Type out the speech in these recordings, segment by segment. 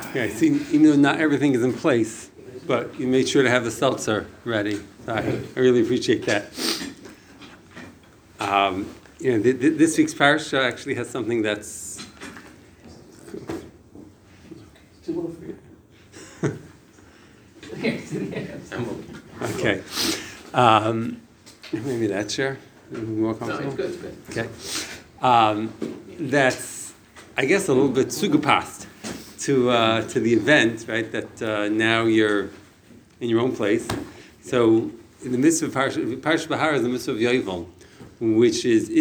Yeah, see, even though not everything is in place, but you made sure to have the seltzer ready. I really appreciate that. This week's parsha actually has something that's. Okay. Maybe that chair. More comfortable. No, it's good. Okay. That's, I guess, a little bit sugapast to the event, right? That now you're in your own place. So in the midst of Parsh Bahar is the midst of Yovel, which is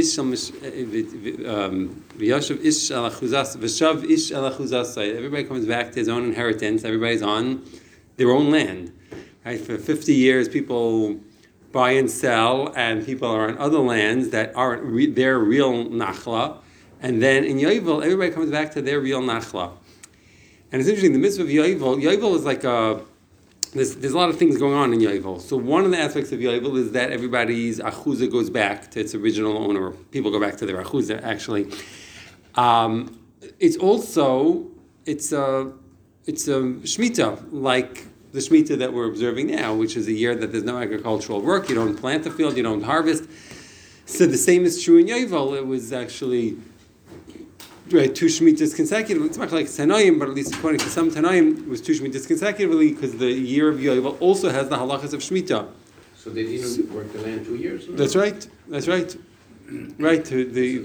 V'yashav ish al achuzas v'shav ish al achuzas. Everybody comes back to his own inheritance. Everybody's on their own land. Right? For 50 years, people buy and sell, and people are on other lands that aren't their real nachla. And then in Yovel, everybody comes back to their real nachla. And it's interesting, the mitzvah of Yovel is like there's a lot of things going on in Yovel. So one of the aspects of Yovel is that everybody's achuzah goes back to its original owner. People go back to their achuzah, actually. It's a Shemitah, like the Shemitah that we're observing now, which is a year that there's no agricultural work, you don't plant the field, you don't harvest. So the same is true in Yovel. It was actually right, 2 Shemitahs consecutively. It's not like Tanaim, but at least according to some Tanaim, it was 2 Shemitahs consecutively because the year of Yovel also has the halachas of Shemitah. So they didn't work the land 2 years? No? That's right. Right, the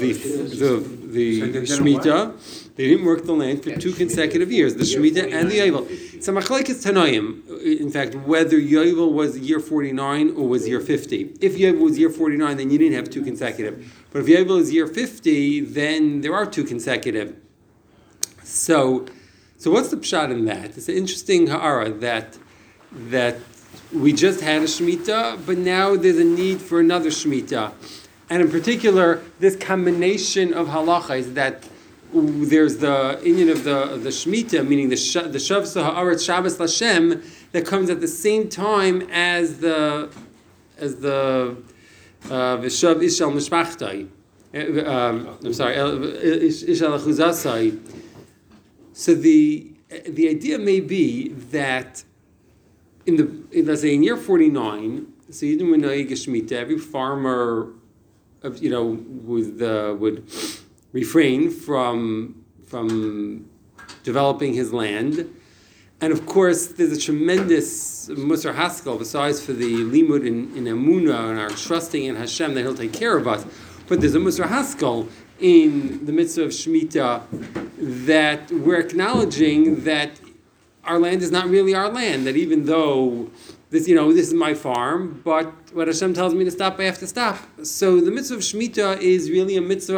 Shemitah, they didn't work the land for 2 consecutive years, the Shemitah and the Yovel. So machlekes Tanaim, in fact, whether Yovel was year 49 or was year 50. If Yovel was year 49, then you didn't have 2 consecutive. But if Yovel is year 50, then there are 2 consecutive. So what's the pshat in that? It's an interesting ha'ara that we just had a Shemitah, but now there's a need for another Shemitah. And in particular, this combination of halacha is that there's the Inyan of the Shemitah, meaning the Shavsa Ha'aretz Shabbos Lashem, that comes at the same time as the V'shav Ishal Mishpachtai. I'm sorry, Ishal Achuzasai. So the idea may be that let's say in year 49, so you didn't know Shemitah, every farmer would refrain from developing his land. And of course, there's a tremendous Musar Haskell, besides for the limud in Emunah and our trusting in Hashem that He'll take care of us. But there's a Musar Haskell in the mitzvah of Shemitah that we're acknowledging that our land is not really our land, that even though this is my farm, but what Hashem tells me to stop, I have to stop. So the mitzvah of Shemitah is really a mitzvah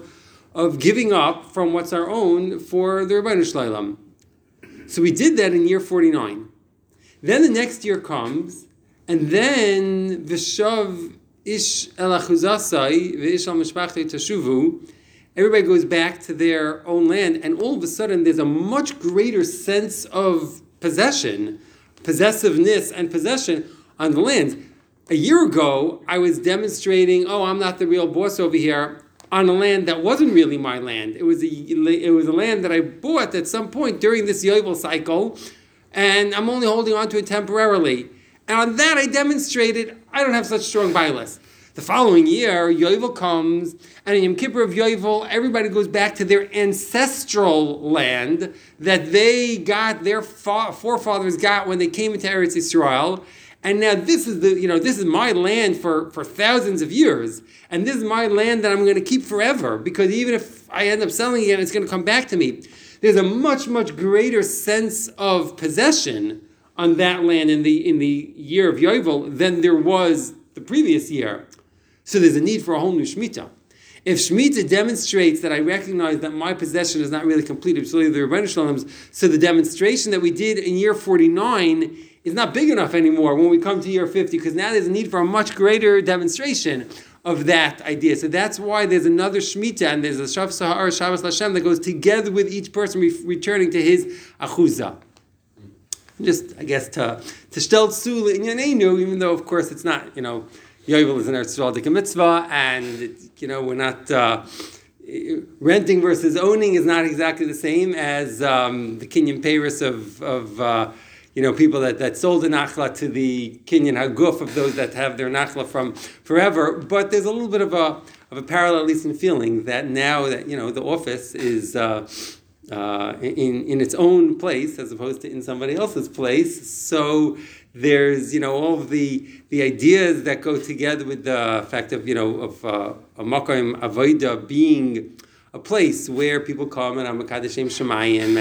of giving up from what's our own for the Rebbeinu Shleilam. So we did that in year 49. Then the next year comes, and then V'shav ish el achuzasai v'ish al mishpachtei tashuvu. Everybody goes back to their own land, and all of a sudden there's a much greater sense of possessiveness and possession on the land. A year ago, I was demonstrating, I'm not the real boss over here, on a land that wasn't really my land. It was a land that I bought at some point during this Yovel cycle, and I'm only holding on to it temporarily. And on that, I demonstrated I don't have such strong bias. The following year, Yovel comes, and in Yom Kippur of Yovel, everybody goes back to their ancestral land that they got, their forefathers got when they came into Eretz Yisrael. And now this is my land for thousands of years. And this is my land that I'm going to keep forever, because even if I end up selling it, it's going to come back to me. There's a much, much greater sense of possession on that land in the year of Yovel than there was the previous year. So there's a need for a whole new Shemitah. If Shemitah demonstrates that I recognize that my possession is not really complete, it's really the Rebbeinu Shalom's, so the demonstration that we did in year 49 is not big enough anymore when we come to year 50, because now there's a need for a much greater demonstration of that idea. So that's why there's another Shemitah, and there's a Shav Sahar, Shabbos Lashem, that goes together with each person returning to his Achuzah. Just, I guess, to Shtel Tzula in Yanenu, even though, of course, it's not, Yovel is an Eretz Yisrael mitzvah, and we're not renting versus owning is not exactly the same as the Kinyan Peiros of people that sold the nachla to the Kinyan Haguf of those that have their nachla from forever. But there's a little bit of a parallel, at least in feeling, that now that the office is in its own place as opposed to in somebody else's place. So there's all of the ideas that go together with the fact of a makom avoda being a place where people come and Amakadeshem Shemayim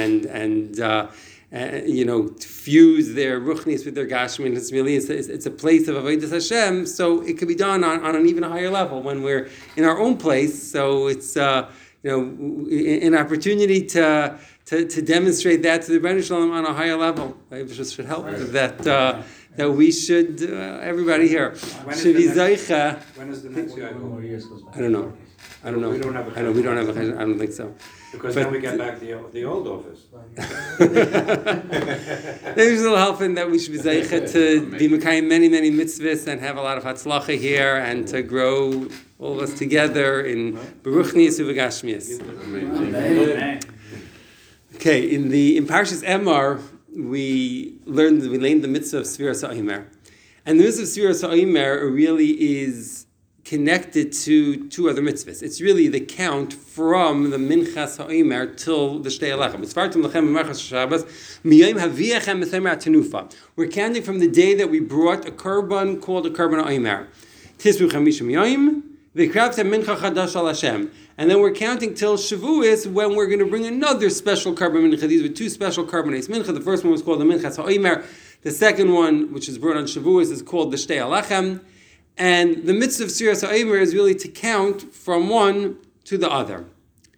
and fuse their ruchnis with their gashmin. It's a place of avodas Hashem. So it could be done on an even higher level when we're in our own place. So it's an opportunity to demonstrate that to the Rebbeinu Shalom on a higher level. I just should help with that we should, everybody here, should be Zaycha. When is the next year? I don't know. We don't have a we don't have a I don't think so. Because then we get back the old office. There's a little help in that we should be Zaycha to be Mekayim many, many mitzvahs and have a lot of Hatzlacha here and to grow all of us together in Beruchnius Uvagashmias. Okay, in Parshas Emor, we learned the mitzvah of Sfiras HaOmer. And the mitzvah of Sfiras HaOmer really is connected to two other mitzvahs. It's really the count from the Minchas HaOmer till the Shtei Alechem. We're counting from the day that we brought a korban called a korban HaOmer. Tisru Chamishim Yoim, v'kravtem mincha chadash al Hashem. And then we're counting till Shavuos when we're going to bring another special korban mincha. These were two special korbanos mincha. The first one was called the Minchas HaOmer. The second one, which is brought on Shavuos, is called the Shtei Alechem. And the mitzvah of Sfiras HaOmer is really to count from one to the other.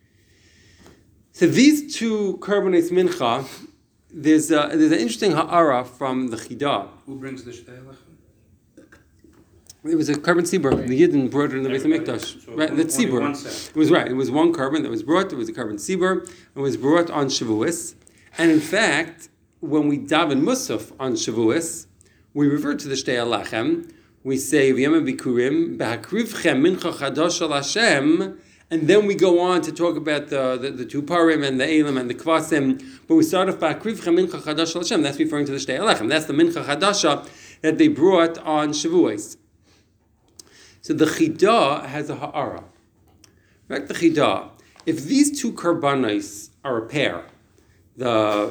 So these two korbanos mincha, there's an interesting ha'ara from the Chidah. Who brings the Shtei Alechem? It was a korban tzibur. The Yidden brought it in the Beis HaMikdash. So right, the tzibur. It was right. It was one korban that was brought. It was a korban tzibur. It was brought on Shavuos. And in fact, when we daven Musaf on Shavuos, we revert to the Shtei Alechem. We say V'yama Bikurim B'hakrivchem Mincha Chadash Al Hashem, and then we go on to talk about the two parim and the elim and the kvasim. But we start off B'hakrivchem Mincha Chadash Al Hashem. That's referring to the Shtei Alechem. That's the Mincha Chadasha that they brought on Shavuos. So the Chidah has a ha'ara. Back the Chidah. If these two karbanos are a pair, the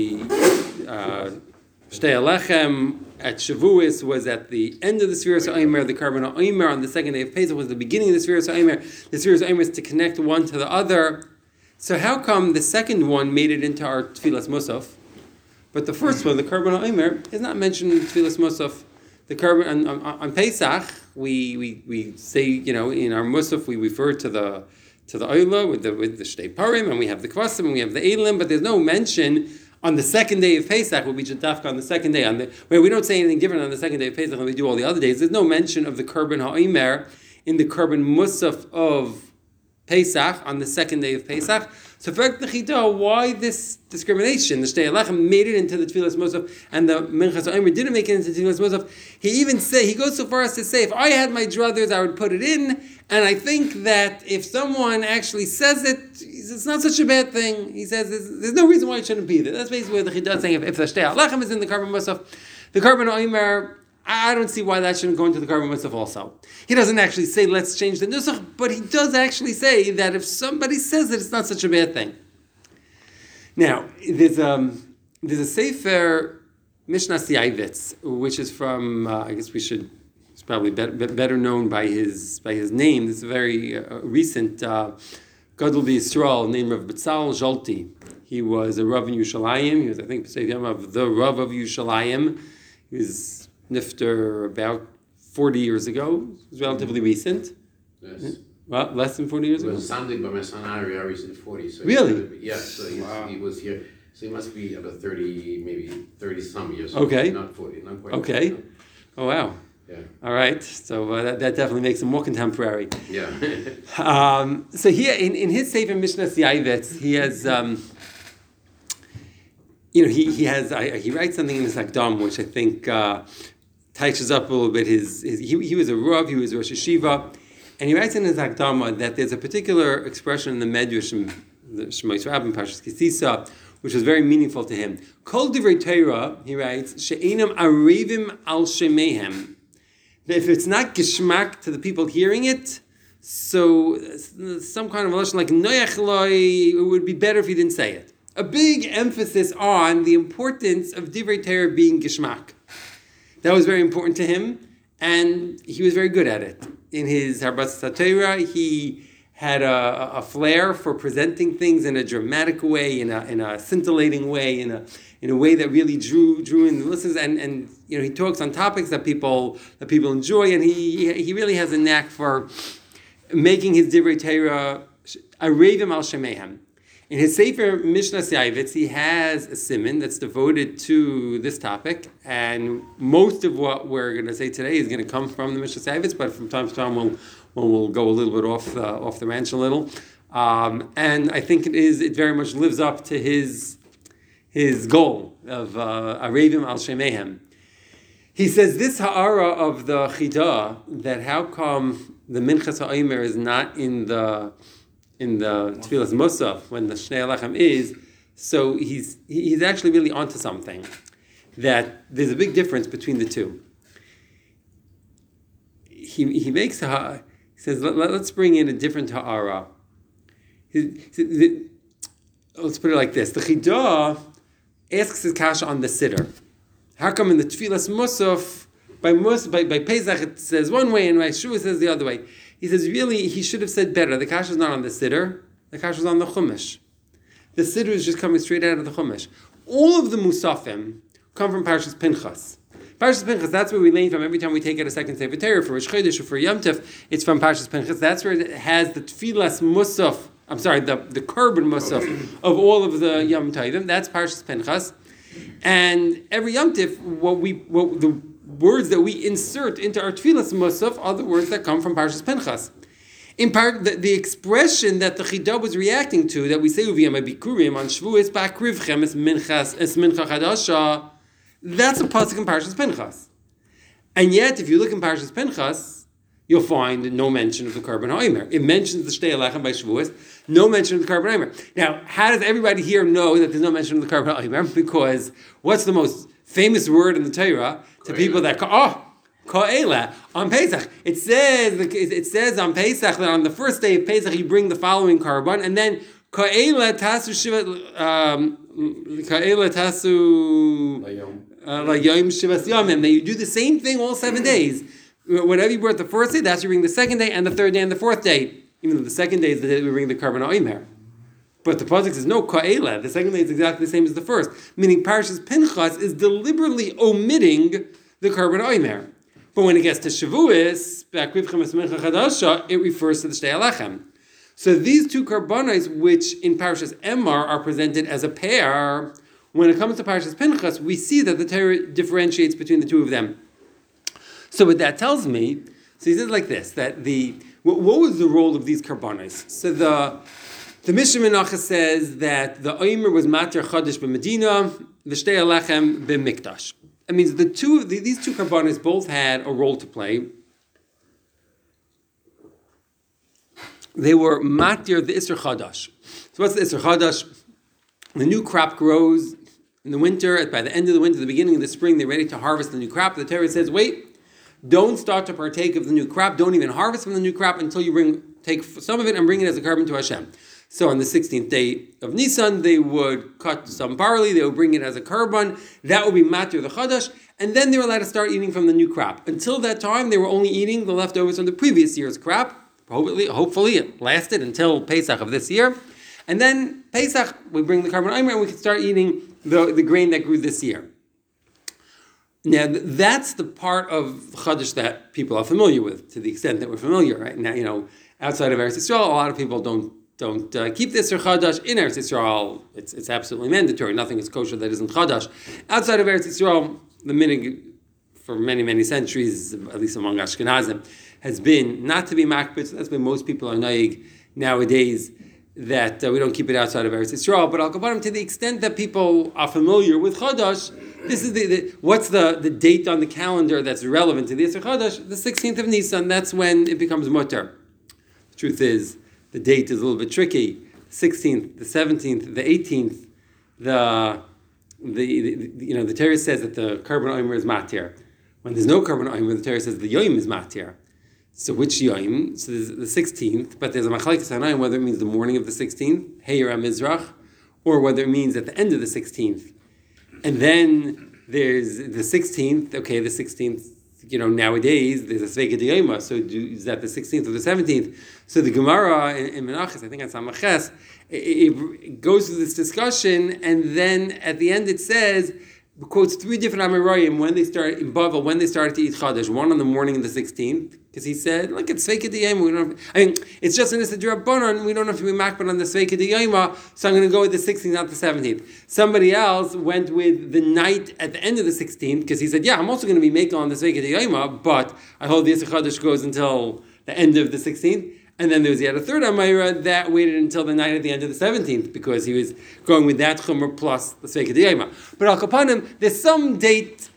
Shtei Alechem at Shavuos was at the end of the Sfiras HaOmer. The korban HaOmer on the second day of Pesach was the beginning of the Sfiras HaOmer. The Sfiras HaOmer is to connect one to the other. So how come the second one made it into our Tfilas Musaf, but the first one, the korban HaOmer, is not mentioned in Tfilas Musaf? The korban on Pesach, we say, in our Musaf we refer to the Oila with the Shtei Parim, and we have the Kvasim, and we have the Elim, but there's no mention on the second day of Pesach. Will be Jatafka on the second day. Where we don't say anything different on the second day of Pesach than we do all the other days. There's no mention of the korban HaOmer in the korban Musaf of Pesach on the second day of Pesach. So for the Chidah, why this discrimination? The Shtei Alechem made it into the Tfilas Musaf, and the Minchas HaOmer didn't make it into the Tfilas Musaf. He goes so far as to say, if I had my druthers, I would put it in. And I think that if someone actually says it, it's not such a bad thing. He says there's no reason why it shouldn't be there. That's basically what the Chidah is saying. If the Shtei Alechem is in the korban Musaf, the korban HaOmer, I don't see why that shouldn't go into the korban Musaf also. He doesn't actually say, let's change the nusach, but he does actually say that if somebody says it, it's not such a bad thing. Now, there's a Sefer Mishnas Yaivitz, which is from, I guess it's probably better known by his name. This is a very recent Gadol B'Yisrael named Rav Betzalel Zolti. He was a Rav in Yerushalayim. He was, I think, of the Rav of Yerushalayim. He was nifter about 40 years ago. It was relatively recent. Yes. Well, less than 40 years ago? It was Sunday by my son Ari. Ari's in 40. So really? He was here. So he must be about 30, maybe 30 some years. Okay. Not 40, not quite. Okay. Oh, wow. Yeah. All right. So that definitely makes him more contemporary. Yeah. So here, in his Sefer Mishnas Yaivitz, he has... he writes something in his Akdam, which I think touches up a little bit he was a Rav, he was Rosh Yeshiva, And he writes in his Akdama that there's a particular expression in the Medrash, in the Shemais Rabbim, Parshas Kisisa, which was very meaningful to him. Kol divrei Torah, he writes, she'enam arivim al shemehem. That if it's not geshmak to the people hearing it, so some kind of relation like noyach loi, it would be better if you didn't say it. A big emphasis on the importance of divrei Torah being geshmak. That was very important to him, and he was very good at it. In his Harbas Torah, he had a flair for presenting things in a dramatic way, in a scintillating way, in a way that really drew in the listeners. And he talks on topics that people enjoy, and he really has a knack for making his divrei Torah arevim al shemehem. In his Sefer Mishnas Yavitz, he has a siman that's devoted to this topic, and most of what we're going to say today is going to come from the Mishnas Yavitz, but from time to time we'll go a little bit off the ranch a little. And I think it very much lives up to his goal of Arevim al Shemehem. He says this ha'ara of the Chida, that how come the Minchas HaOmer is not in the Tfilas Musaf when the Shnei Alechem is, so he's actually really onto something, that there's a big difference between the two. He makes he says let's bring in a different ha'ara. Let's put it like this: the Chidah asks his kasha on the siddur. How come in the Tfilas Musaf by Pesach it says one way and by Shavuos says the other way? He says, really, he should have said better. The kasha is not on the siddur. The kasha is on the chumash. The siddur is just coming straight out of the chumash. All of the musafim come from Parshas Pinchas. Parshas Pinchas, that's where we learn from every time we take out a second Sefer Torah for Rosh Chodesh or for Yom Tov. It's from Parshas Pinchas. That's where it has the tfilas musaf. I'm sorry, the korban musaf of all of the Yom Tovim. That's Parshas Pinchas. And every Yom Tov, the words that we insert into our tfilas musaf are the words that come from Parshas Pinchas. In part, the expression that the Chidah was reacting to, that we say uviyam abikurim on Shavuos ba'akrivchem es mincha chadasha, that's a pasuk in Parshas Pinchas. And yet, if you look in Parshas Pinchas, you'll find no mention of the Korban HaOmer. It mentions the Shtei Alechem by Shavuos, no mention of the Korban HaOmer. Now, how does everybody here know that there's no mention of the Korban HaOmer? Because what's the most famous word in the Torah to people that Ka'ela on Pesach? It says on Pesach that on the first day of Pesach you bring the following Korban, and then Ka'ela tasu Layom Shivas Yomim, that you do the same thing all 7 days. Whatever you brought the first day, that's you bring the second day and the third day and the fourth day. Even though the second day is the day we bring the Korban HaOmer. But the pasuk says no ka'ela. The second day is exactly the same as the first, meaning Parshas Pinchas is deliberately omitting the Korban HaOmer. But when it gets to Shavuos, it refers to the Shtei Alechem. So these two korbanos, which in Parshas Emor are presented as a pair, when it comes to Parshas Pinchas, we see that the Torah differentiates between the two of them. So what that tells me, so he says like this, that what was the role of these korbanos? So the Mishnah Menachos says that the Omer was Matir Chodesh b'Medina, the Shtei Alechem b'Mikdash. It means these two korbanos both had a role to play. They were Matir the Isser Chodesh. So what's the Isser Chodesh? The new crop grows in the winter. By the end of the winter, the beginning of the spring, they're ready to harvest the new crop. The Torah says, wait, don't start to partake of the new crop. Don't even harvest from the new crop until you take some of it and bring it as a korban to Hashem. So on the 16th day of Nisan, they would cut some barley, they would bring it as a korban. That would be Matir the Chodesh, and then they were allowed to start eating from the new crop. Until that time, they were only eating the leftovers from the previous year's crop. Hopefully it lasted until Pesach of this year. And then Pesach, we bring the Korban HaOmer and we can start eating the grain that grew this year. Now, that's the part of Chodesh that people are familiar with, to the extent that we're familiar. Right now, outside of Eretz Yisrael, a lot of people don't keep this or Chodesh. In Eretz Yisrael, it's absolutely mandatory. Nothing is kosher that isn't Chodesh. Outside of Eretz Yisrael, the minhag for many, many centuries, at least among Ashkenazim, has been not to be makbid. That's why most people are naig nowadays, that we don't keep it outside of Eretz Yisrael. But Al Kabarim, to the extent that people are familiar with Chodesh, this is what's the date on the calendar that's relevant to the Isser Chodesh? The 16th of Nisan. That's when it becomes mutter. Truth is, the date is a little bit tricky. 16th, the 17th, the 18th, the Torah says that the Karban Omer is matir. When there's no Karban Omer, the Torah says the Yom is matir. So which Yom? So there's the 16th, but there's a machlekes hanayim whether it means the morning of the 16th, Heyer HaMizrach, or whether it means at the end of the 16th. And then there's the 16th. Okay, the 16th. Nowadays there's a Sveika D'Yoma. So is that the 16th or the 17th? So the Gemara in Menachos, I think on Samaches, it goes through this discussion, and then at the end it says, quotes three different Amoraim when they start in Bavel, when they started to eat Chodesh. One on the morning of the 16th, because he said, look, it's Sveika D'Yoma. We don't it's just in this D'Rabbanan, we don't have to be makbid on the Sveika D'Yoma, so I'm going to go with the 16th, not the 17th. Somebody else went with the night at the end of the 16th, because he said, yeah, I'm also going to be making on the Sveika D'Yoma, but I hold the Yisra Chodesh goes until the end of the 16th. And then there was yet a third Amayra that waited until the night at the end of the 17th, because he was going with that Chumrah plus the Sveika D'Yoma. But Al Kapanim, there's some date,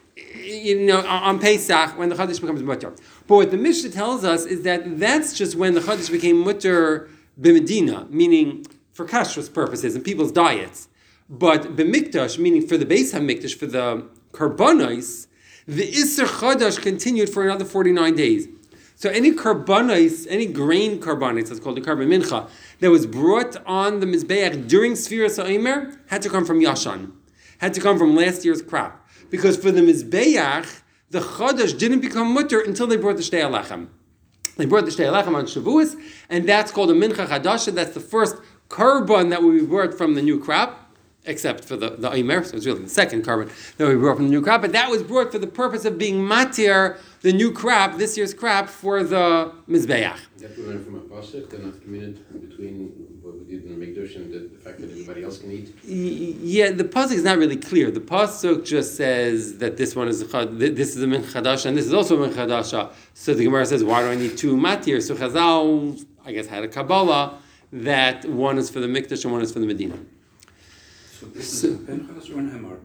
on Pesach when the Chodesh becomes mutter. But what the Mishnah tells us is that that's just when the Chodesh became mutter b'Medina, meaning for kashrus purposes and people's diets. But b'Mikdash, meaning for the Beis HaMikdash, for the Karbanos, the Isser Chodesh continued for another 49 days. So any karbanos, any grain karbanos, that's called the karban mincha, that was brought on the Mizbeach during Sfiras HaOmer had to come from Yashan, had to come from last year's crop. Because for the Mizbeach, the Chodesh didn't become mutter until they brought the Shtei HaLechem. They brought the Shtei HaLechem on Shavuos, and that's called a Mincha Chadasha. That's the first karban that we brought from the new crop, except for the Omer, so it's really the second karban that we brought from the new crop, but that was brought for the purpose of being matir, the new crop, this year's crop, for the Mizbeach. That we learn from a pasuk, the not committed between what we did in the Mikdash and the fact that everybody else can eat? Yeah, the pasuk is not really clear. The pasuk just says that this one is this is a Mincha Chadasha, and this is also a Mincha Chadasha. So the Gemara says, why do I need two matir? So Chazal, I guess, had a Kabbalah that one is for the Mikdash and one is for the Medina. So this is a Pinchas or an Emor?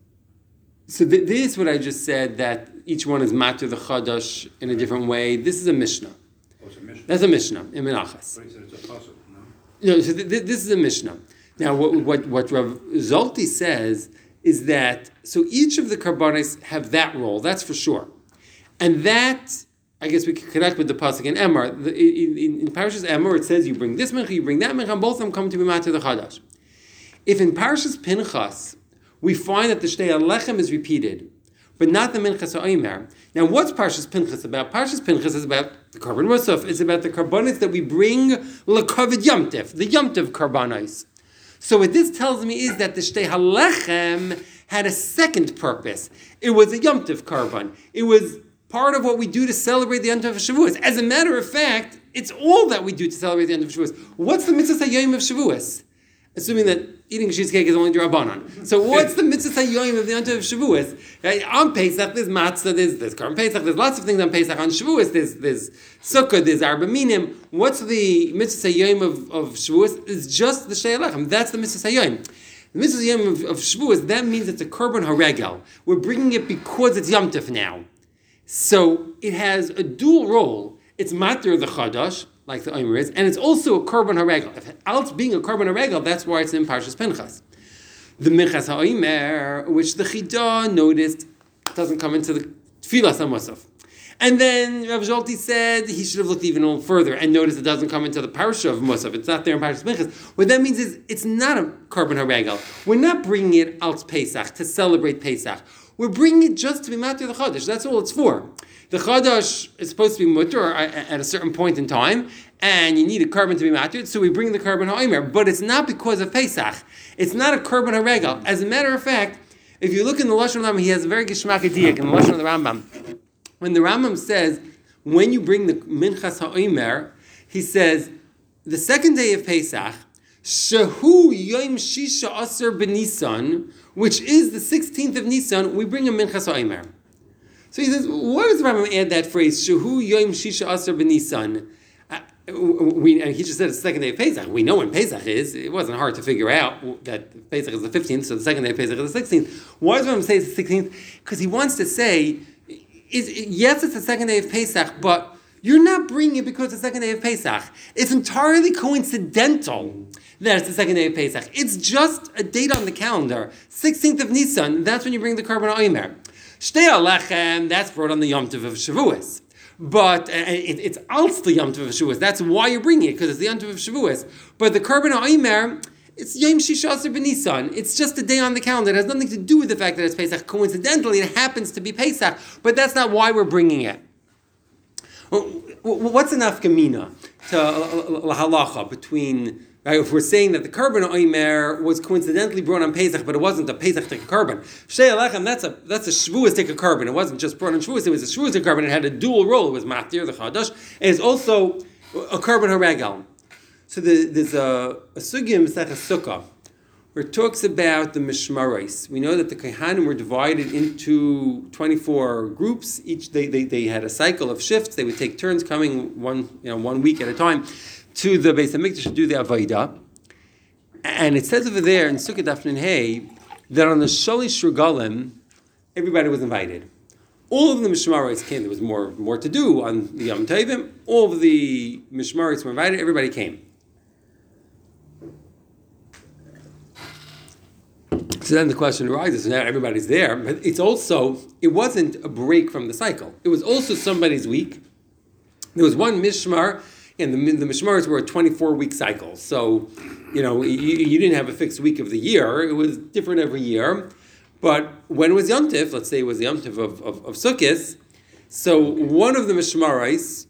So this is what I just said, that each one is matir the Chadash in a different way. This is a Mishnah. Oh, it's a Mishnah. That's a Mishnah in Menachos. But he said it's a pasuk, no? No, so this is a Mishnah. Now, what Rav Zolti says is that, so each of the karbanos have that role, that's for sure. And that, I guess we could connect with the pasuk in Emor. In Parashas Emor, it says you bring this mincha, you bring that mincha, and both of them come to be matir the Chadash. If in Parashas Pinchas we find that the Shtei HaLechem is repeated, but not the Minchas HaOmer. Now, what's Parashas Pinchas about? Parashas Pinchas is about the Karban Musaf. It's about the karbanos that we bring l'Kavod Yom Tov, the Yom Tov karbanos. So what this tells me is that the Shtei HaLechem had a second purpose. It was a Yom Tov karban. It was part of what we do to celebrate the Yom Tov of Shavuos. As a matter of fact, it's all that we do to celebrate the Yom Tov of Shavuos. What's the Mitzvah Hayom of Shavuos? Assuming that eating cheesecake is only D'Rabbanan. So what's the Mitzvah Hayoim of the Yom Tov of Shavuos? On Pesach, there's matzah, there's Karban Pesach, there's lots of things on Pesach. On Shavuos, there's Sukkah, there's Arba Minim. What's the Mitzvah Hayoim of Shavuos? It's just the Shtei HaLechem. That's the Mitzvah Hayoim. The Mitzvah Hayoim of Shavuos, that means it's a Karban HaRegel. We're bringing it because it's Yom Tov now. So it has a dual role. It's matir the Chadash, like the Omer is, and it's also a Karban HaRegel. If else being a Karban HaRegel, that's why it's in Parshas Pinchas. The Minchas HaOmer, which the Chidah noticed, doesn't come into the Tfilas HaMosaf. And then Rav Zolti said he should have looked even a little further and noticed it doesn't come into the Parsha of Musaf. It's not there in Parshas Pinchas. What that means is it's not a Karban HaRegel. We're not bringing it out Pesach to celebrate Pesach. We're bringing it just to be matir the Chodesh. That's all it's for. The Chodesh is supposed to be mutter at a certain point in time, and you need a karban to be matir, so we bring the Karban HaOmer. But it's not because of Pesach. It's not a Karban HaRegel. As a matter of fact, if you look in the Lashon Rambam, he has a very geshmak adiyik in the Lashon of the Rambam. When the Rambam says, when you bring the Minchas HaOmer, he says, the second day of Pesach, Shehu Yom Shisha Aser B'Nisan, which is the 16th of Nisan, we bring a Minchas HaOmer. So he says, why does the Rambam add that phrase, Shehu Yom Shisha Aser B'Nisan? And he just said it's the second day of Pesach. We know when Pesach is. It wasn't hard to figure out that Pesach is the 15th, so the second day of Pesach is the 16th. Why does the Rambam say it's the 16th? Because he wants to say, yes, it's the second day of Pesach, but You're not bringing it because it's the second day of Pesach. It's entirely coincidental that it's the second day of Pesach. It's just a date on the calendar, 16th of Nisan. That's when you bring the Karban Omer. Shtei Alechem, that's brought on the Yom Tov of Shavuos. But it's also the Yom Tov of Shavuos. That's why you're bringing it, because it's the Yom Tov of Shavuos. But the Karban Omer, it's Yom Shishasar B'Nisan. It's just a day on the calendar. It has nothing to do with the fact that it's Pesach. Coincidentally, it happens to be Pesach, but that's not why we're bringing it. What's an afkamina to halacha between, right, if we're saying that the Karban Omer was coincidentally brought on Pesach, but it wasn't a Pesach Tikka Karban. Shtei Alechem, that's a Shavuos Tikka Karban. It wasn't just brought on Shavuos, it was a Shavuos Tikka Karban. It had a dual role. It was Matir, the Chadash, and it's also a Karban HaRegal. So there's a sugya in Masechah Sukkah where it talks about the Mishmaros. We know that the Kohanim were divided into 24 groups. Each they had a cycle of shifts. They would take turns coming one week at a time to the Beis Hamikdash to do the Avodah. And it says over there in Sukkah Daf Nun Hey that on the Shalish Regalim, everybody was invited. All of the Mishmaros came. There was more to do on the Yom Tovim. All of the Mishmaros were invited. Everybody came. So then the question arises, now everybody's there, but it wasn't a break from the cycle. It was also somebody's week. There was one Mishmar, and the Mishmars were a 24-week cycle. So, you didn't have a fixed week of the year. It was different every year. But when it was Yom Tov, let's say it was the Yom Tov of Sukkot, so one of the Mishmarais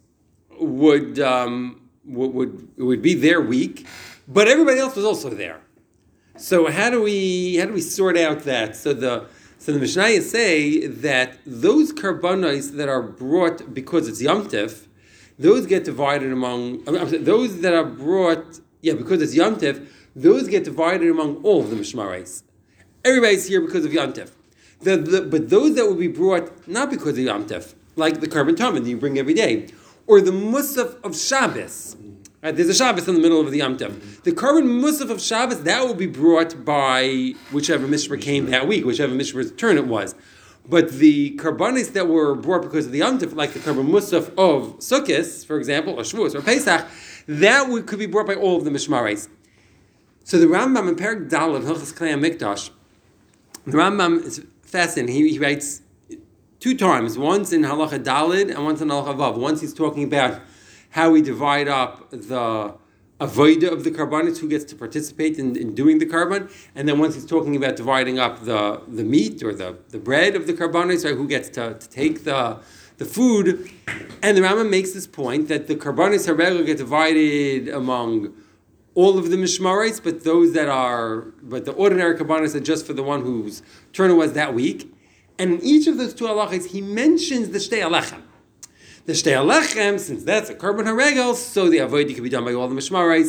would be their week, but everybody else was also there. So how do we sort out that? So the Mishnayos say that those karbanos that are brought because it's Yom Tov, those get divided among those that are brought because it's Yom Tov, those get divided among all of the Mishmaros. Everybody's here because of Yom Tov. But those that will be brought not because of Yom Tov, like the Karban Tamid that you bring every day, or the Musaf of Shabbos. Right, there's a Shabbos in the middle of the Yom Tov. The Karban Musaf of Shabbos, that will be brought by whichever Mishmar came that week, whichever Mishmar's turn it was. But the Karbanis that were brought because of the Yom Tov, like the Karban Musaf of Sukkot, for example, or Shavuos, or Pesach, that could be brought by all of the Mishmaros. So the Rambam in Perek Daled, Hilchos Klei HaMikdash, the Rambam is fascinating. He writes two times, once in Halacha Daled and once in Halacha Vav. Once he's talking about how we divide up the avodah of the karbanis, who gets to participate in doing the karban, and then once he's talking about dividing up the meat or the bread of the karbanis, right, who gets to take the food. And the Rambam makes this point that the karbanis haregel get divided among all of the mishmaros, but the ordinary karbanis are just for the one whose turn it was that week. And in each of those two halachas, he mentions the Shtei Alechem. The Shtei Alechem, since that's a Karban HaRegel, so the avodah can be done by all the Mishmaros.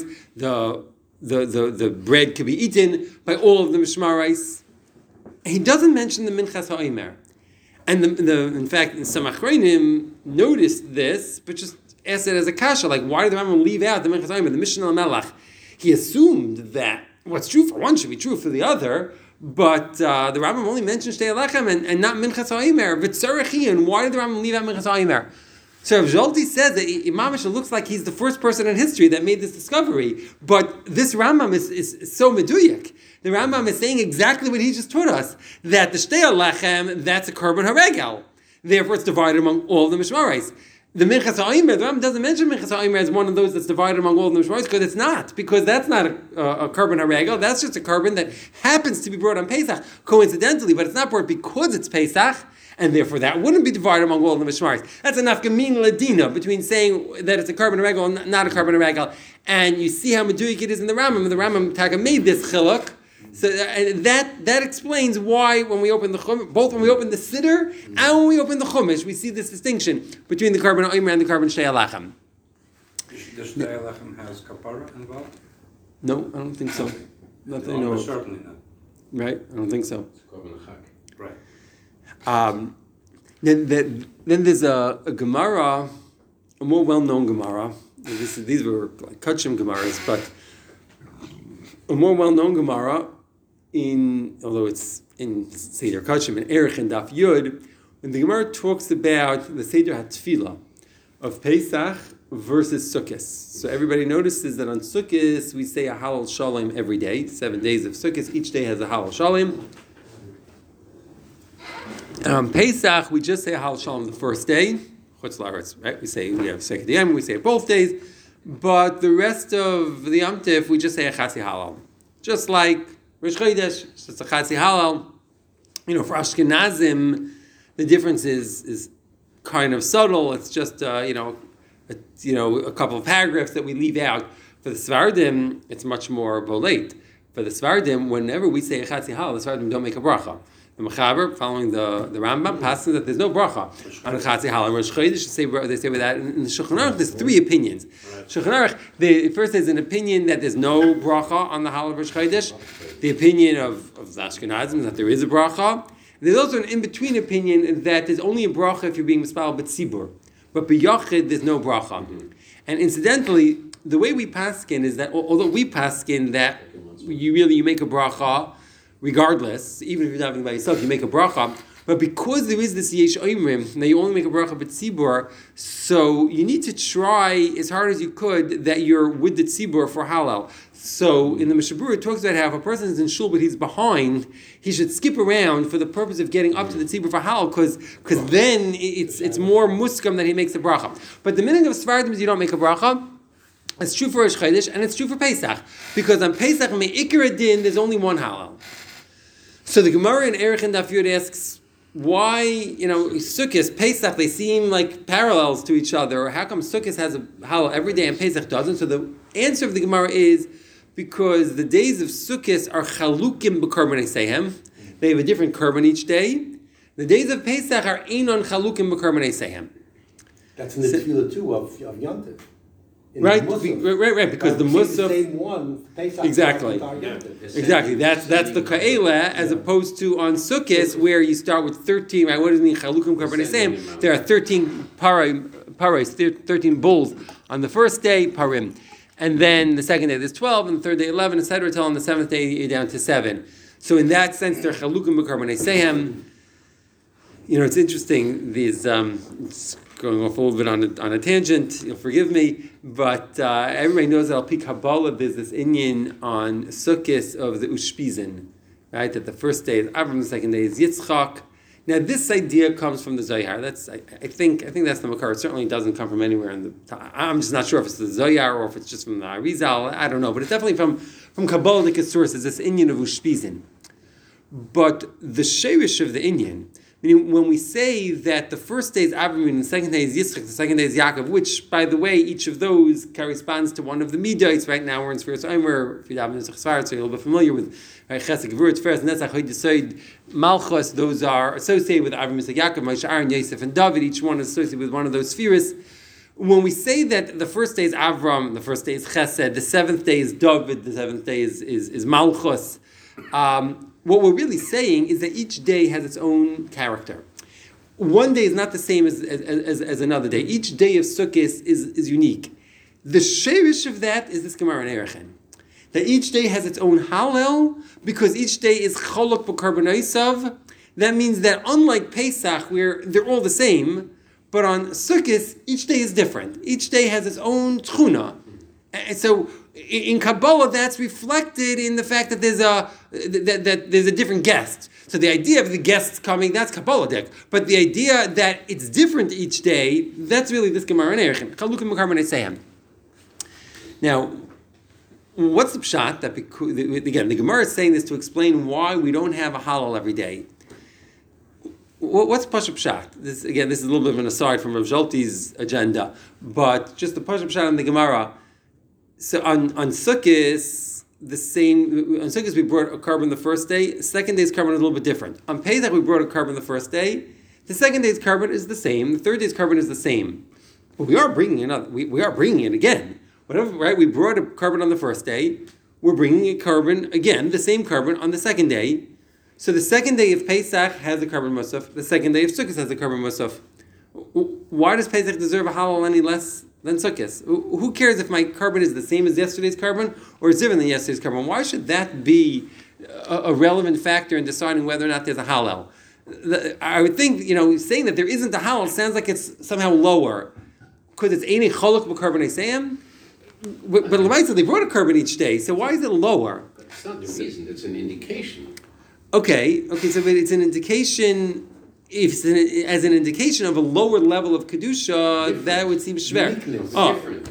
The bread can be eaten by all of the Mishmaros. He doesn't mention the Minchas HaOmer. And in fact, some Achronim noticed this, but just asked it as a kasha, like, why did the Rambam leave out the Minchas HaOmer, the Mishnah Melach? He assumed that what's true for one should be true for the other, but the Rambam only mentioned Shtei Alechem and not Minchas HaOmer. V'tzarechian, why did the Rambam leave out Minchas HaOmer? So Rav Zolti says that Imamish looks like he's the first person in history that made this discovery, but this Rambam is so meduyak. The Rambam is saying exactly what he just taught us, that the Shtei Alechem, that's a Karban HaRegel. Therefore it's divided among all the Mishmaros. The Minchas HaOmer, the Rambam doesn't mention Minchas HaOmer as one of those that's divided among all the Mishmaros, because that's not a Karban HaRegel, that's just a Karban that happens to be brought on Pesach, coincidentally, but it's not brought because it's Pesach, and therefore that wouldn't be divided among all the Mishmaros. That's enough Gamin Ladina between saying that it's a Karban HaRegel and not a Karban HaRegel. And you see how meduik it is in the Rambam. The Rambam Taka made this chiluk. So that explains why when we open the Chumash, both when we open the Siddur and when we open the Chumash, we see this distinction between the Karban Omer and the Karban Shtei Alechem. The Shtei Alechem has kapara involved? No, I don't think so. Not that I know of. Certainly not. Right? I don't think so. It's Korban Chag. Right. Then there's a Gemara, a more well-known Gemara. These were like Kachim Gemaras, but a more well-known Gemara, although it's in Seder Kachim and Erech and Daf Yud, when the Gemara talks about the Seder HaTfilah of Pesach versus Sukkot. So everybody notices that on Sukkot we say a Halal Shalom every day, 7 days of Sukkot. Each day has a Halal Shalom. Pesach, we just say a Halal Shalom the first day. Chutz La'aretz, right? We have Seked Yom, we say it both days. But the rest of the Yom Tif, we just say a Chatzi Halal. Just like Rosh Chodesh, it's just a Chatzi Halal. For Ashkenazim, the difference is kind of subtle. It's just a couple of paragraphs that we leave out. For the Sephardim, it's much more bolate. For the Sephardim, whenever we say a Chatzi Halal, the Sephardim don't make a bracha. The Mechaber, following the Rambam, passes that there's no bracha on a Chatzi Halal. Rosh Chodesh, they say with that. In the Shulchan Aruch, there's three opinions. Shulchan Aruch, first there's an opinion that there's no bracha on the Halal of Rosh Chodesh. The opinion of the Ashkenazim is that there is a bracha. There's also an in-between opinion that there's only a bracha if you're being mispal b'tzibur. But b'yachid, there's no bracha. And incidentally, the way we paskin is that, although we paskin that you make a bracha, regardless, even if you're davening by yourself, you make a bracha. But because there is this yesh oimrim, now you only make a bracha b'tzibur, so you need to try as hard as you could that you're with the tzibur for halal. So in the Mishabura, it talks about how if a person is in shul but he's behind, he should skip around for the purpose of getting up to the tzibur for halal, because then it's more muskam that he makes a bracha. But the meaning of Sephardim is you don't make a bracha. It's true for Rosh Chodesh and it's true for Pesach, because on Pesach me'ikar din there's only one halal. So the Gemara in Erech and Daf Yud asks, why, Sukkot, Pesach, they seem like parallels to each other, or how come Sukkot has a halal every day and Pesach doesn't? So the answer of the Gemara is, because the days of Sukkot are chalukim b'korbanei sehem. They have a different korban each day. The days of Pesach are einon chalukim b'korbanei sehem. That's in the tefillah too of Yom Tov. Right, because the Musaf, the same one, Pesach, exactly. Exactly. That's the Ka'ela, as opposed to on Sukkot, where you start with 13. Right? What does it mean? Chalukim Karbanei Sehem. There are 13 parais, 13 bulls on the first day, parim, and then the second day there's 12, and the third day 11, etc. Till on the seventh day you're down to 7. So in that sense, they're Chalukim Karbanei Sehem. It's interesting. These. It's going off a little bit on a tangent, you'll forgive me, but everybody knows that Al Pi Kabbalah there's this inyan on Sukkot of the Ushpizin, right? That the first day is Avram, the second day is Yitzchak. Now this idea comes from the Zohar. I think that's the Makar. It certainly doesn't come from anywhere in the. I'm just not sure if it's the Zohar or if it's just from the Arizal. I don't know, but it's definitely from Kabbalistic sources. This inyan of Ushpizin, but the sherish of the inyan. Meaning, when we say that the first day is Avraham and the second day is Yitzchak, the second day is Yaakov, which, by the way, each of those corresponds to one of the midos. Right now we're in Sfiras Omer, if you have Netzach Sfar, so you're a little bit familiar with Chesed Gevurah, Tiferes, Netzach, Hod Yesod, Malchus. Those are associated with Avraham, Yitzchak, Yaakov, Moshe, Aaron, Yosef, and David. Each one is associated with one of those spheres. When we say that the first day is Avram, the first day is Chesed, the seventh day is David, the seventh day is Malchus, what we're really saying is that each day has its own character. One day is not the same as another day. Each day of Sukkot is unique. The sherish of that is this Gemara in Erechen. That each day has its own Hallel, because each day is Cholok b'Karbanaisav. That means that unlike Pesach, where they're all the same, but on Sukkot, each day is different. Each day has its own Tchuna. And so in Kabbalah, that's reflected in the fact that there's a different guest. So the idea of the guests coming, that's Kabbalic. But the idea that it's different each day, that's really this Gemara in Erechen. Chalukim B'Karbanei Sehem. Now, what's the pshat? That again, the Gemara is saying this to explain why we don't have a halal every day. What's Pashup Pshat? This is a little bit of an aside from Rav Zolti's agenda, but just the Pashup Pshat in the Gemara. So on Sukkot, we brought a carbon the first day. Second day's carbon is a little bit different. On Pesach, we brought a carbon the first day. The second day's carbon is the same. The third day's carbon is the same. But we are bringing another. We are bringing it again. Whatever, right? We brought a carbon on the first day. We're bringing a carbon again, the same carbon on the second day. So the second day of Pesach has a carbon musaf. The second day of Sukkot has a carbon musaf. Why does Pesach deserve a halal any less than Sukkot? Who cares if my carbon is the same as yesterday's carbon or is different than yesterday's carbon? Why should that be a relevant factor in deciding whether or not there's a halal? I would think, saying that there isn't a halal sounds like it's somehow lower. because it's Eini Cholok B'Karban Eisayim. But Lamaisa, they brought a carbon each day, so why is it lower? It's not the reason, it's an indication. Okay, so but it's an indication. If it's as an indication of a lower level of kedusha, that would seem shver. Different.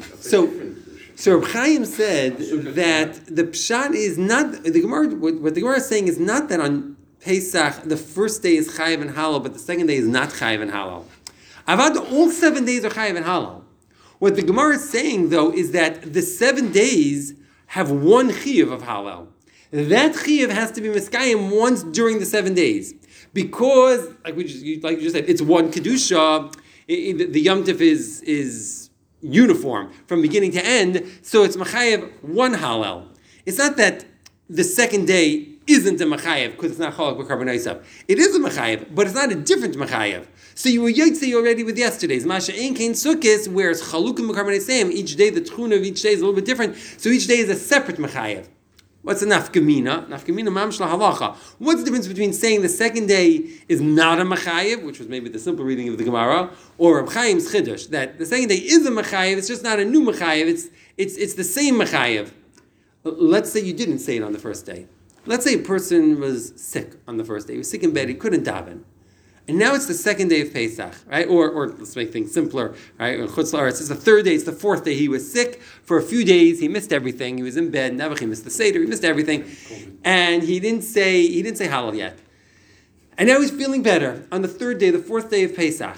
So Reb Chaim said that the pshat is not the Gemara. What the Gemara is saying is not that on Pesach the first day is chayiv and halal, but the second day is not chayiv and halal. Avad, all 7 days are chayiv and halal. What the Gemara is saying though is that the 7 days have one chiyuv of halal. That chiyuv has to be miskayim once during the 7 days. Because, like you just said, it's one kedusha. The Yom Tif is uniform from beginning to end, so it's machayev one halal. It's not that the second day isn't a machayev because it's not cholak b'karban osav. It is a machayev, but it's not a different machayev. So you were yotzei already with yesterday's masha ein kein sukkis, where it's chalukim b'karban osayim. Each day, the tchuna of each day is a little bit different. So each day is a separate machayev. What's a nafkamina? Nafkamina mamsh lahalacha. What's the difference between saying the second day is not a machayev, which was maybe the simple reading of the Gemara, or Reb Chaim's chiddush, that the second day is a machayev, it's just not a new machayev, it's the same machayev. Let's say you didn't say it on the first day. Let's say a person was sick on the first day. He was sick in bed, he couldn't daven. And now it's the second day of Pesach, right? Or let's make things simpler, right? It's the third day, it's the fourth day. He was sick for a few days. He missed everything. He was in bed. Never he missed the Seder. He missed everything, and he didn't say Hallel yet. And now he's feeling better on the third day, the fourth day of Pesach.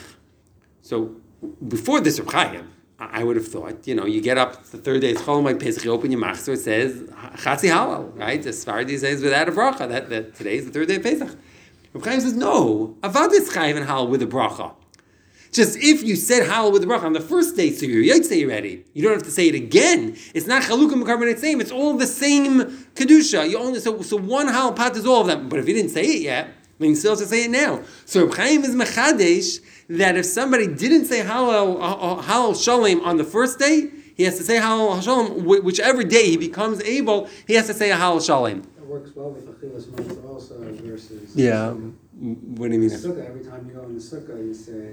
So before this Reb Chaim, I would have thought, you get up the third day, it's Chol Pesach. You open your machzor, it says Chatzi Hallel, right? The Sfardi says without a bracha that today is the third day of Pesach. Reb Chaim says, no, avad is chayiv and halal with a bracha. Just if you said halal with a bracha on the first day, so you're yotzei already. You don't have to say it again. It's not chalukim b'karban same. It's all the same kedusha. You only so one halal pot is all of them. But if you didn't say it yet, then you still have to say it now. So Reb Chaim is mechadesh that if somebody didn't say halal shalom on the first day, he has to say halal shalom. Whichever day he becomes able, he has to say a halal shalom. Works well with Achilas Matzah also versus Yeah. What do you mean? Sukkah. Every time you go in the Sukkah, you say.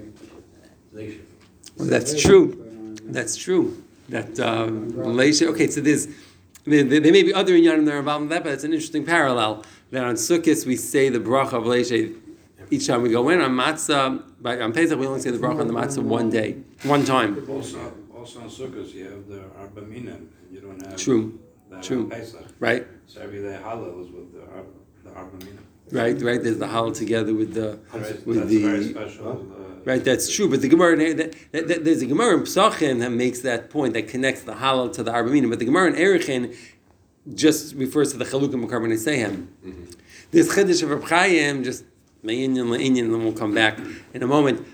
Well, that's true. That's true. That okay, so there may be other inyanim that are involved in that, but it's an interesting parallel. That on Sukkot we say the bracha of Leisha each time we go in. On Matzah, on Pesach we only say the bracha on the Matzah one time. Also on Sukkot you have the Arba Minim. You don't have True. Pesach. Right. So every day Hallel is with the Arba Minim. Right. There's the Hallel together with the That's very special. Right, that's true. But the Gemara, there's a Gemara in Pesachim that makes that point, that connects the Hallel to the Arba Minim. But the Gemara in Erechin just refers to the Chalukim B'Karban Eisayim. This Chiddush of Reb Chaim, just Me'inyan Le'inyan, and then we'll come back in a moment,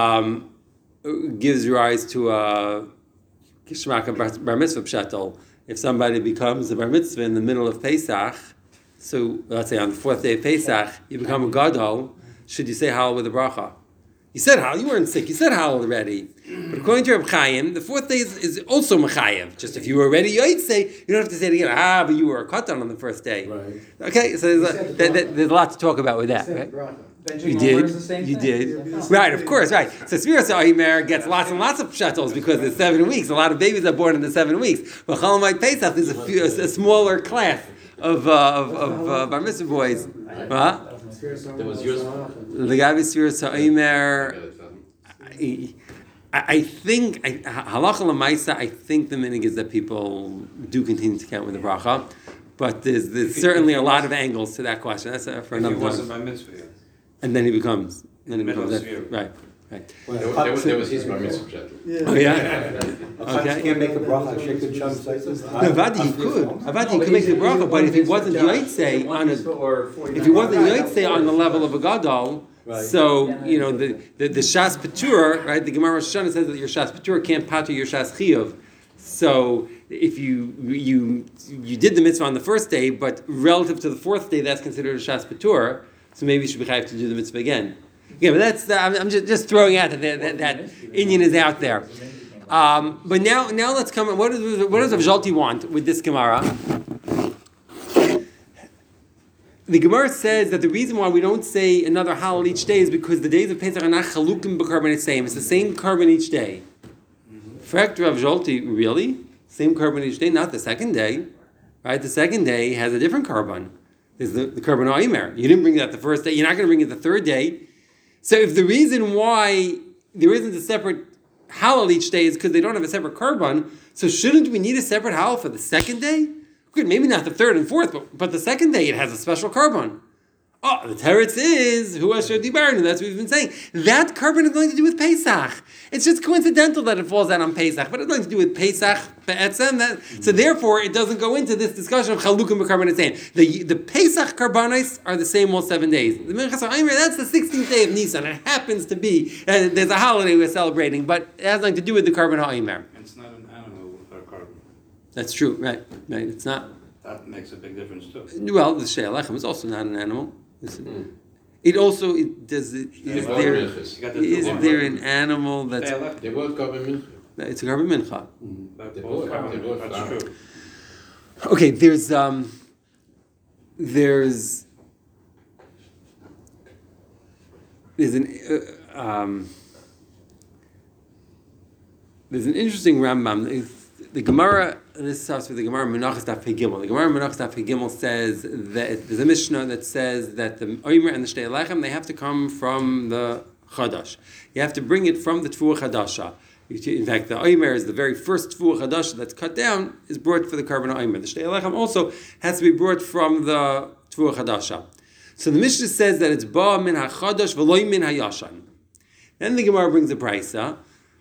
gives rise to a Kishmak Bar Mitzvah Pshatel. If somebody becomes a Bar Mitzvah in the middle of Pesach, so let's say on the fourth day of Pesach, you become a Gadol, should you say Hallel with a bracha? You said Hallel, you weren't sick, you said Hallel already. But according to Reb Chaim, the fourth day is also Machayev. Just if you were already Yotzei, you don't have to say it again, but you were a Katan on the first day. Right. Okay, so there's a lot to talk about with that. Right? You did. Right, of course, right. So Sfiras Omer gets lots and lots of pshatels because there's 7 weeks. A lot of babies are born in the 7 weeks. But Chol Pesach is a smaller class of Bar Mitzvah boys. Huh? That was yours. The guy with Sfiras Omer, I think, halacha l'maisa, I think the minig is that people do continue to count with the bracha. But there's certainly a lot of angles to that question. That's for another time. And then he becomes that. Right. Well, that was his bar mitzvah pshat. Oh yeah. Okay. You can't make a bracha on chicken chum slices. Avadi he could make the bracha, but if he wasn't yotzei on the level of a gadol, right. So the shas patur, right? The Gemara Rosh Hashanah says that your shas patur can't patur your shas chiyuv. So if you did the mitzvah on the first day, but relative to the fourth day, that's considered a shas patur. So maybe you should be chayav to do the mitzvah again. Yeah, but that's I'm just throwing out that Indian is out there. But now let's come. What does Avjalti want with this Gemara? The Gemara says that the reason why we don't say another Hallel each day is because the days of Pesach are not chalukim b'karban same. It's the same carbon each day. Fragt Rav Zolti, really? Same carbon each day, not the second day. Right? The second day has a different carbon. There's the carbon oimer. You didn't bring that the first day. You're not going to bring it the third day. So if the reason why there isn't a separate halal each day is because they don't have a separate carbon, so shouldn't we need a separate halal for the second day? Good, maybe not the third and fourth, but the second day it has a special carbon. Oh, the teretz is who Asher Dibarnu. That's what we've been saying. That carbon is nothing to do with Pesach. It's just coincidental that it falls out on Pesach, but it's nothing to do with Pesach be'etzem. So therefore, it doesn't go into this discussion of chalukim b'karban saying the Pesach karbanos are the same all 7 days. The Minchas HaOmer, that's the 16th day of Nisan. It happens to be there's a holiday we're celebrating, but it has nothing to do with the carbon HaOmer. It's not an animal with our carbon. That's true, right? It's not. That makes a big difference too. Well, the Shei Alechem is also not an animal. It also is there an animal that's They both carbon mincha. it's a carbon mincha. That's They both true. Okay, there's an interesting Rambam. The Gemara, this starts with the Gemara Menachos Daf Pei Gimel. The Gemara Menachos Daf Pei Gimel says that there's a Mishnah that says that the Omer and the Shtei Lechem, they have to come from the Chadash. You have to bring it from the Tfuah Chadasha. In fact, the Omer is the very first Tfuah Chadasha that's cut down, is brought for the carbon Omer. The Shtei Lechem also has to be brought from the Tfuah Chadasha. So the Mishnah says that it's Ba min HaChadash v'loi min HaYashan. Then the Gemara brings a Braisa,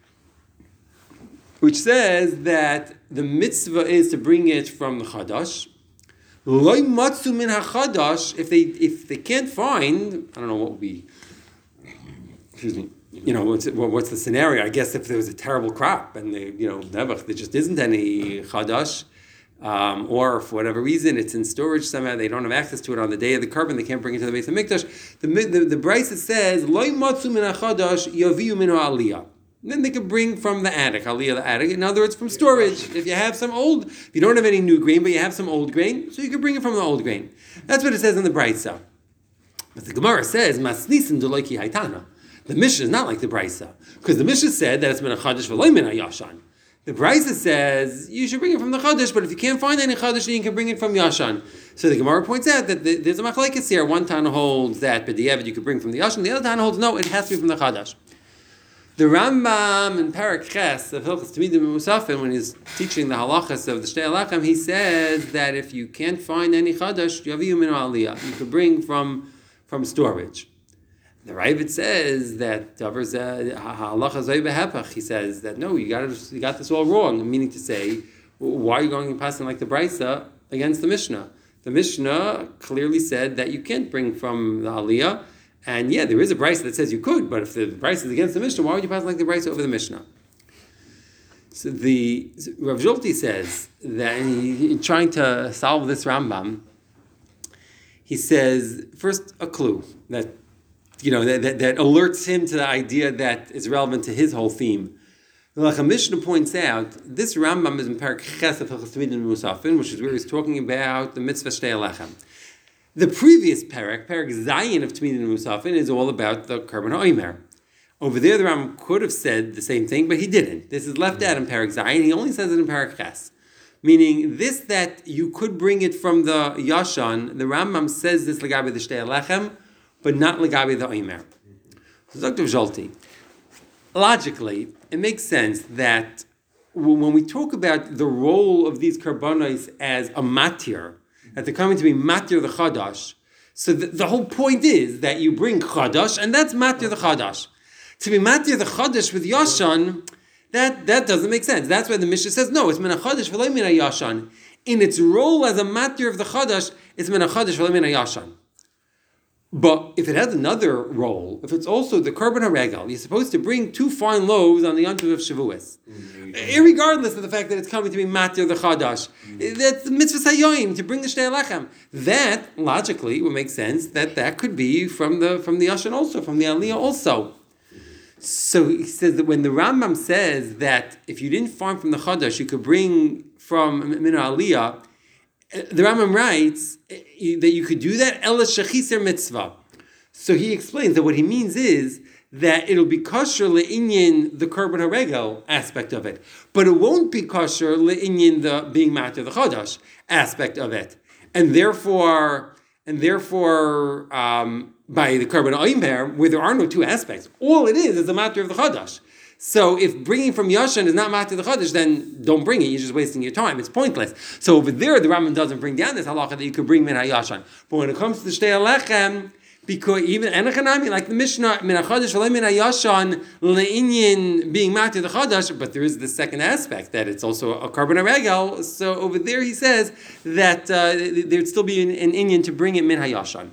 which says that the mitzvah is to bring it from the Chadash. Loi matzu min HaChadash, if they can't find, I don't know what would be, what's the scenario? I guess if there was a terrible crop and there just isn't any Chadash, or for whatever reason it's in storage somehow, they don't have access to it on the day of the carbon, they can't bring it to the Beis HaMikdash. The Braisa says, Loi matzu min HaChadash yaviu minu aliyah. Then they could bring from the attic, aliyah the attic. In other words, from storage. If you have some if you don't have any new grain, but you have some old grain, so you can bring it from the old grain. That's what it says in the Braisa. But the Gemara says, Masnisin deloiki haitana. The Mishnah is not like the Braisa, because the Mishnah said that it's min HaChadash v'loi min HaYashan. The Braisa says you should bring it from the Chadash, but if you can't find any Chadash, then you can bring it from Yashan. So the Gemara points out that there's a machlekes here. One Tana holds that b'diavad you could bring from the Yashan. The other Tana holds no, it has to be from the Chadash. The Rambam in Parak Ches of Hilchos Tamidim Musafin, when he's teaching the halachas of the Shtei Lechem, he says that if you can't find any Chadash, yaviu minu aliyah, you could bring from storage. The Ravid says that halacha zay behepach. He says that no, you got this all wrong. Meaning to say, why are you going and passing like the Braisa against the Mishnah? The Mishnah clearly said that you can't bring from the aliyah. And yeah, there is a Braisa that says you could, but if the Braisa is against the Mishnah, why would you pass like the Braisa over the Mishnah? So Rav Zolti says that in trying to solve this Rambam, he says first a clue that alerts him to the idea that is relevant to his whole theme. Like a Mishnah points out, this Rambam is in Parak Ches of Hilchos Tamidim Musafin, which is where he's talking about the mitzvah Shtei Lechem. The previous Parak Zayin of Tamidim Musafin, is all about the carbon oimer. Over there, the Rambam could have said the same thing, but he didn't. This is left out in Parak Zayin. He only says it in Parak Ches. Meaning, this that you could bring it from the Yashan, the Rambam says this Lagabi the Shtei Lechem, but not Lagabi the oimer. So Dr. Zolti, logically, it makes sense that when we talk about the role of these karbanos as a matir, that they're coming to be matir the chadash. So the whole point is that you bring chadash, and that's matir the chadash. To be matir the chadash with yashan, that doesn't make sense. That's why the Mishnah says no, it's min chadash v'lo min yashan. In its role as a matir of the chadash, it's min chadash v'lo min yashan. But if it has another role, if it's also the korban haregel, you're supposed to bring 2 fine loaves on the Yom Tov of Shavuos, irregardless of the fact that it's coming to be matir the chadash. That's the mitzvah sayoim to bring the Shtei Lechem. That logically would make sense that could be from the Yashan also, from the Aliyah also. So he says that when the Rambam says that if you didn't find from the chadash, you could bring from min Aliyah. The Rambam writes that you could do that, ela shechiser mitzvah. So he explains that what he means is that it'll be kosher le'inyin the korban haregel aspect of it, but it won't be kosher le'inyin the being matir the chodesh aspect of it, and therefore, by the korban oimer, where there are no two aspects, all it is a matter of the chodesh. So if bringing from Yashan is not matir the chodesh, then don't bring it. You're just wasting your time. It's pointless. So over there, the Rambam doesn't bring down this halacha that you could bring min hayashan. But when it comes to the shtei alechem, because even enochanami, like the Mishnah, min hachodesh v'lo min hayashan le'inyin being matir the chodesh, but there is the second aspect that it's also a korban haregel. So over there, he says that there'd still be an inyan to bring it min hayashan.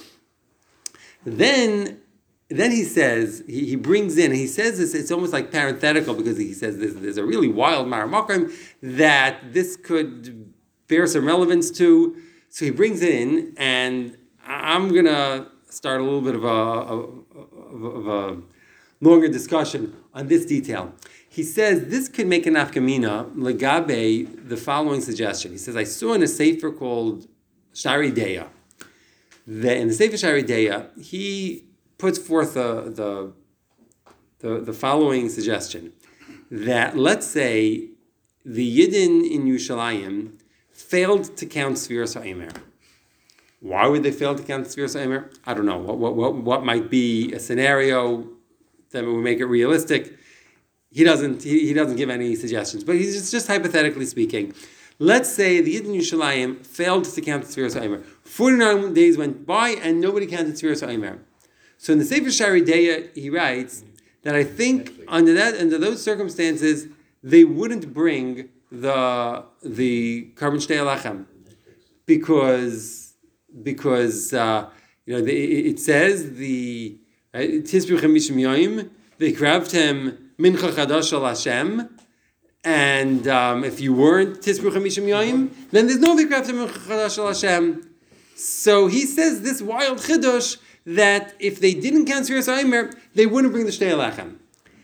Then he says, he brings in, he says this, it's almost like parenthetical because he says there's a really wild Maramakim that this could bear some relevance to. So he brings it in, and I'm going to start a little bit of a longer discussion on this detail. He says this could make an afkamina legabe the following suggestion. He says, I saw in a sefer called Shari Deya, that in the sefer Shari Deya, he puts forth the following suggestion, that let's say the Yidden in Yerushalayim failed to count Sfiras HaOmer. Why would they fail to count Sfiras HaOmer? I don't know. What might be a scenario that would make it realistic? He doesn't give any suggestions, but he's just hypothetically speaking. Let's say the Yidden in Yerushalayim failed to count Sfiras HaOmer. 49 days went by and nobody counted Sfiras HaOmer. So in the Sefer Shari Deya, he writes that I think under those circumstances, they wouldn't bring the korban shtei alechem because it says the tisbichem mishum yoim v'ikravtem mincha chadash al Hashem, and if you weren't tisbichem mishum yoim, then there's no v'ikravtem mincha chadash al Hashem. So he says this wild chiddush that if they didn't count Sfiras HaOmer, they wouldn't bring the Shtei Alechem.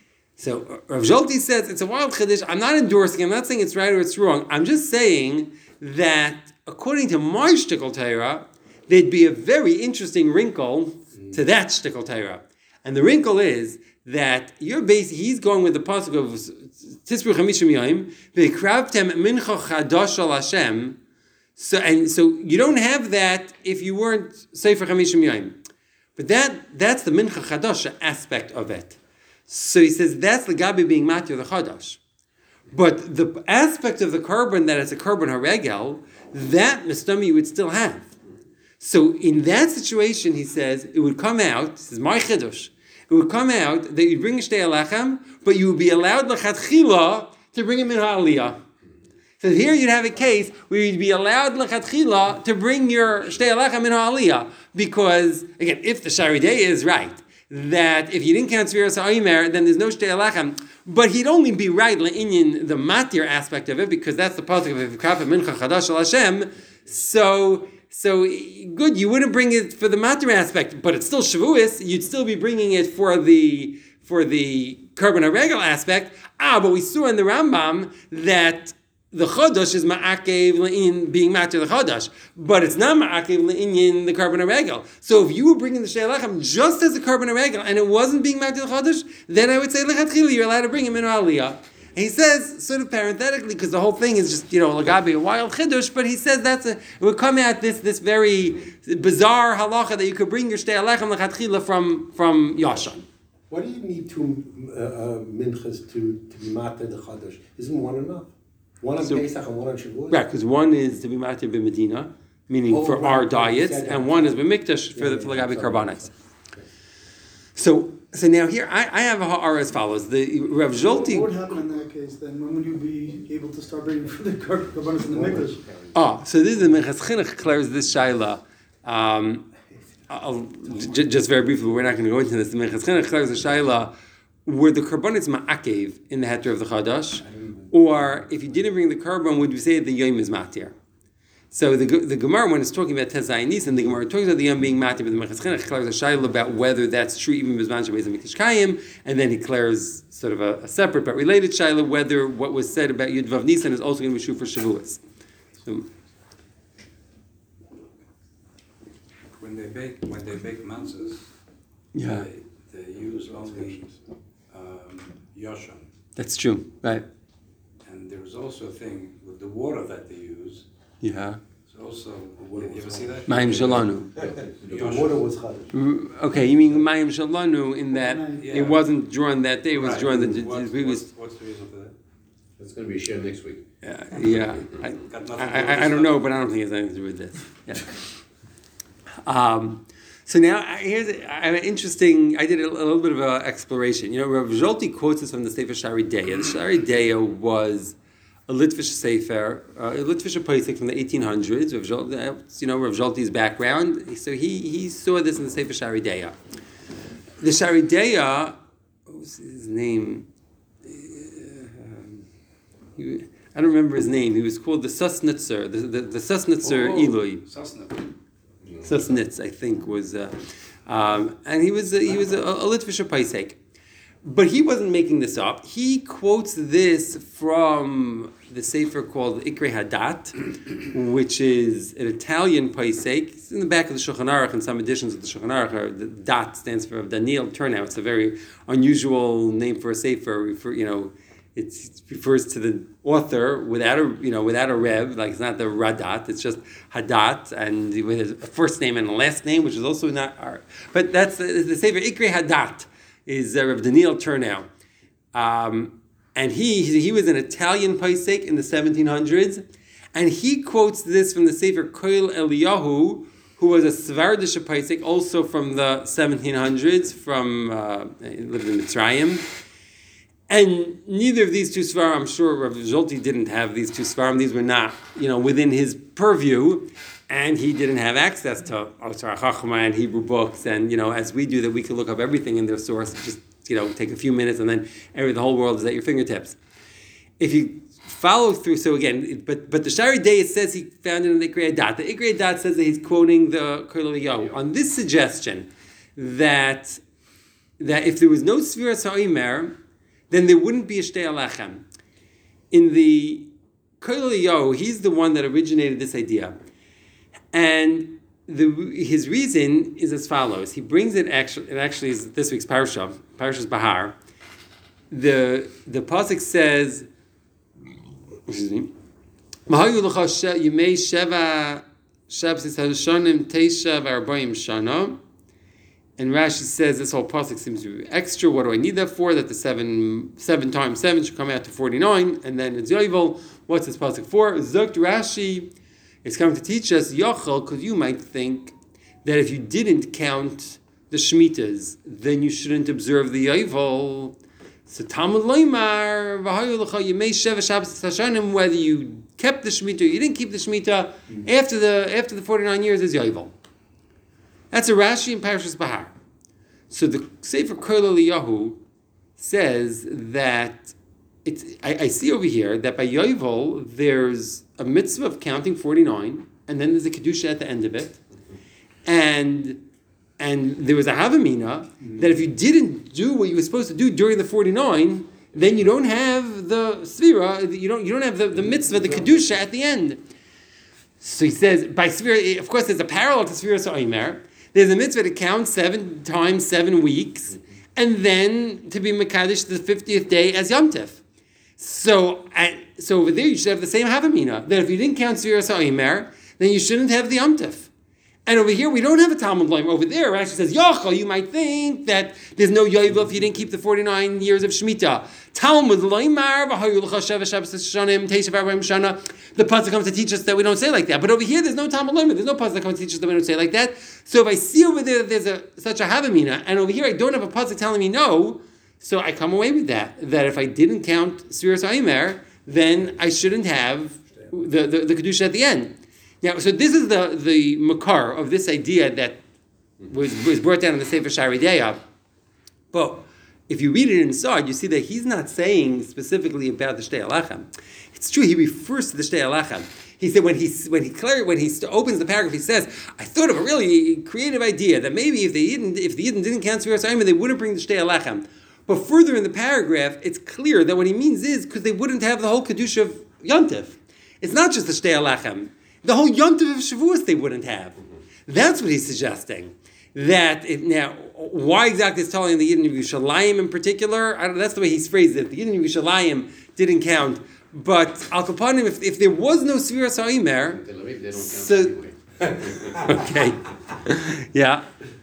So Rav Zolti says it's a wild chiddush. I'm not endorsing. I'm not saying it's right or it's wrong. I'm just saying that according to my shtickle Torah, there'd be a very interesting wrinkle to that shtickle Torah, and the wrinkle is that he's going with the pasuk of Tisbru Chamishim Yom V'Ikravtem Mincha Chadash Al Hashem. So you don't have that if you weren't Sefer Chamishim Yom. But that's the Mincha Chadash aspect of it. So he says that's the Gabi being Matir the Chadash. But the aspect of the korban that it's a korban haregel, that Mistami you would still have. So in that situation, he says, it would come out, this is my Chiddush, it would come out that you bring a Shtei Alechem, but you would be allowed L'chatchila to bring him in Ha'aliyah. So here you'd have a case where you'd be allowed L'chatchila to bring your Shtei Alechem in Ha'aliyah. Because, again, if the Shari Deya is right, that if you didn't count Sfiras HaOmer, then there's no Shtei Alechem, but he'd only be right in the matir aspect of it, because that's the pasuk of V'Ikravtem Mincha Chadash Al Hashem. So good, you wouldn't bring it for the matir aspect, but it's still Shavuos. You'd still be bringing it for the korban haregel aspect. But we saw in the Rambam that the chodesh is ma'akev le'in being matir the chodesh, but it's not ma'akev le'in in the korban haregel. So if you were bringing the shtei alechem just as a korban haregel and it wasn't being matir the chodesh, then I would say lechatchila you're allowed to bring him in aliyah. And he says, sort of parenthetically, because the whole thing is just lagabi a wild chiddush, but he says it would come out this very bizarre halacha that you could bring your shtei alechem lechatchila from Yashan. What do you need two minchas to be matir the chodesh? Isn't one enough? One on Pesach and one on Shavuot? Right, because one is to be matir b'Medina, meaning for our diets, and one is b'Mikdash for the Lagabi Karbanis. So now here, I have a ha'ara as follows. The Rav Zolti... What would happen in that case then? When would you be able to start bringing for the Karbanis in the Mikdash? So this is the Minchas Chinuch declares this shaila. Just very briefly, we're not going to go into this. The Minchas Chinuch declares the shaila were the Karbanis ma'akev in the heter of the Chadash, or if you didn't bring the Karban, would you say the Yom is matir? So the Gemara, when it's talking about Tezayinis, and the Gemara talks about the Yom being matir, but the Minchas Chinuch declares a shaila about whether that's true even Bizman Shabbat Mikdash Kayim, and then he declares sort of a separate but related shaila whether what was said about Yud Vav Nisan is also going to be true for Shavuos. So, when they bake matzahs, yeah. they use only Yoshan. That's true, right? And there's also a thing with the water that they use. Yeah. It's also, you ever see that? Mayim Shalanu. The water was Chadash. Okay, you mean Mayim Shalanu in that Yeah. it wasn't drawn that day, it was Right. drawn the What's previous. the reason for that? It's gonna be a share next week. Yeah, Got nothing to do with I don't know, but I don't think it has anything to do with this. Yeah. So now here's an interesting. I did a little bit of an exploration. You know, Rav Zolti quotes this from the Sefer Shari Deya. The Shari Deya was a Litvish sefer, a Litvish Paisik from the 1800s. Rav Zolti, Rav Zolti's background. So he saw this in the Sefer Shari Deya. The Shari Deya, what was his name? I don't remember his name. He was called the Susnitzer, the Susnitzer Eloi. Susnitz, I think, was, and he was a Litvisher Paisek. But he wasn't making this up. He quotes this from the sefer called Ikrei Hadat, which is an Italian Paisek. It's in the back of the Shulchan Aruch, and some editions of the Shulchan Aruch. The Dat stands for Daniel Turnout. It's a very unusual name for a sefer. It refers to the author without a rev, like it's not the Radat, it's just Hadat, and with a first name and a last name, which is also not our. But that's the sefer Ikrei Hadat is Rav Daniel Turnow, and he was an Italian Paisek in the 1700s, and he quotes this from the sefer Koil Eliyahu, who was a Svardish Paisek, also from the 1700s, he lived in Mitzrayim. And neither of these two svarim, I'm sure Rav Zolti didn't have these two svarim. These were not, within his purview, and he didn't have access to Osar Chachma and Hebrew books. And as we do, that we can look up everything in their source. Just take a few minutes, and then the whole world is at your fingertips. If you follow through, so again, but the Shari Day, it says he found it in the Ikrei Hadat. The Ikrei Hadat says that he's quoting the Koil Eliyahu on this suggestion that if there was no Sfiras HaOmer, then there wouldn't be a Shtei Alechem. In the Koil Eliyahu, he's the one that originated this idea. And his reason is as follows. He brings it actually is this week's Parashas Bahar. The pasuk says, excuse me, Mahayu l'cha yimei sheva shabsis hashonim teisha v'arbayim shana. And Rashi says this whole pasuk seems to be extra. What do I need that for? That the 7 times 7 should come out to 49. And then it's Yovel. What's this pasuk for? Zokt Rashi is coming to teach us Yochel, because you might think that if you didn't count the Shemitas, then you shouldn't observe the Yovel. So Talmud Loimar, whether you kept the Shemitah or you didn't keep the Shemitah, after the 49 years is Yovel. That's a Rashi in Parashas Bahar. So the Sefer Koil Eliyahu says that I see over here that by Yovel there's a mitzvah of counting 49, and then there's a kedusha at the end of it, and there was a havamina that if you didn't do what you were supposed to do during the 49, then you don't have the svira, you don't have the mitzvah, the kedusha at the end. So he says by svira, of course, there's a parallel to svira Omer. There's a mitzvah to count 7 times 7 weeks, and then to be mekadesh the 50th day as Yom Tif. So over there you should have the same havamina, that if you didn't count Sfiras HaOmer, then you shouldn't have the Yom Tif. And over here we don't have a Talmud Loim. Over there it actually says, Yochel, you might think that there's no Yovel if you didn't keep the 49 years of Shemitah. Talmud Loimar, the pasuk comes to teach us that we don't say like that. But over here there's no Talmud Loimar. There's no pasuk that comes to teach us that we don't say like that. So if I see over there that there's such a havamina, and over here I don't have a pasuk telling me no, so I come away with that if I didn't count Sfiras HaOmer, then I shouldn't have the Kedusha at the end. Now, so this is the makar of this idea that was brought down in the Sefer Shari Deya. But if you read it inside, you see that he's not saying specifically about the Shtei Alechem. It's true, he refers to the Shtei Alechem. He said when he opens the paragraph, he says, I thought of a really creative idea that maybe if the Yidden didn't count Sfiras HaOmer, they wouldn't bring the Shtei Alechem. But further in the paragraph, it's clear that what he means is because they wouldn't have the whole Kedusha of Yom Tif. It's not just the Shtei Alechem. The whole Yom Tov of Shavuos they wouldn't have. That's what he's suggesting. Now, why exactly is telling the Yidden of Yerushalayim in particular? That's the way he's phrased it. The Yidden of Yerushalayim didn't count. But Al Kapanim, if there was no Sfiras HaOmer, In Tel Aviv, they don't count anyway. okay, yeah.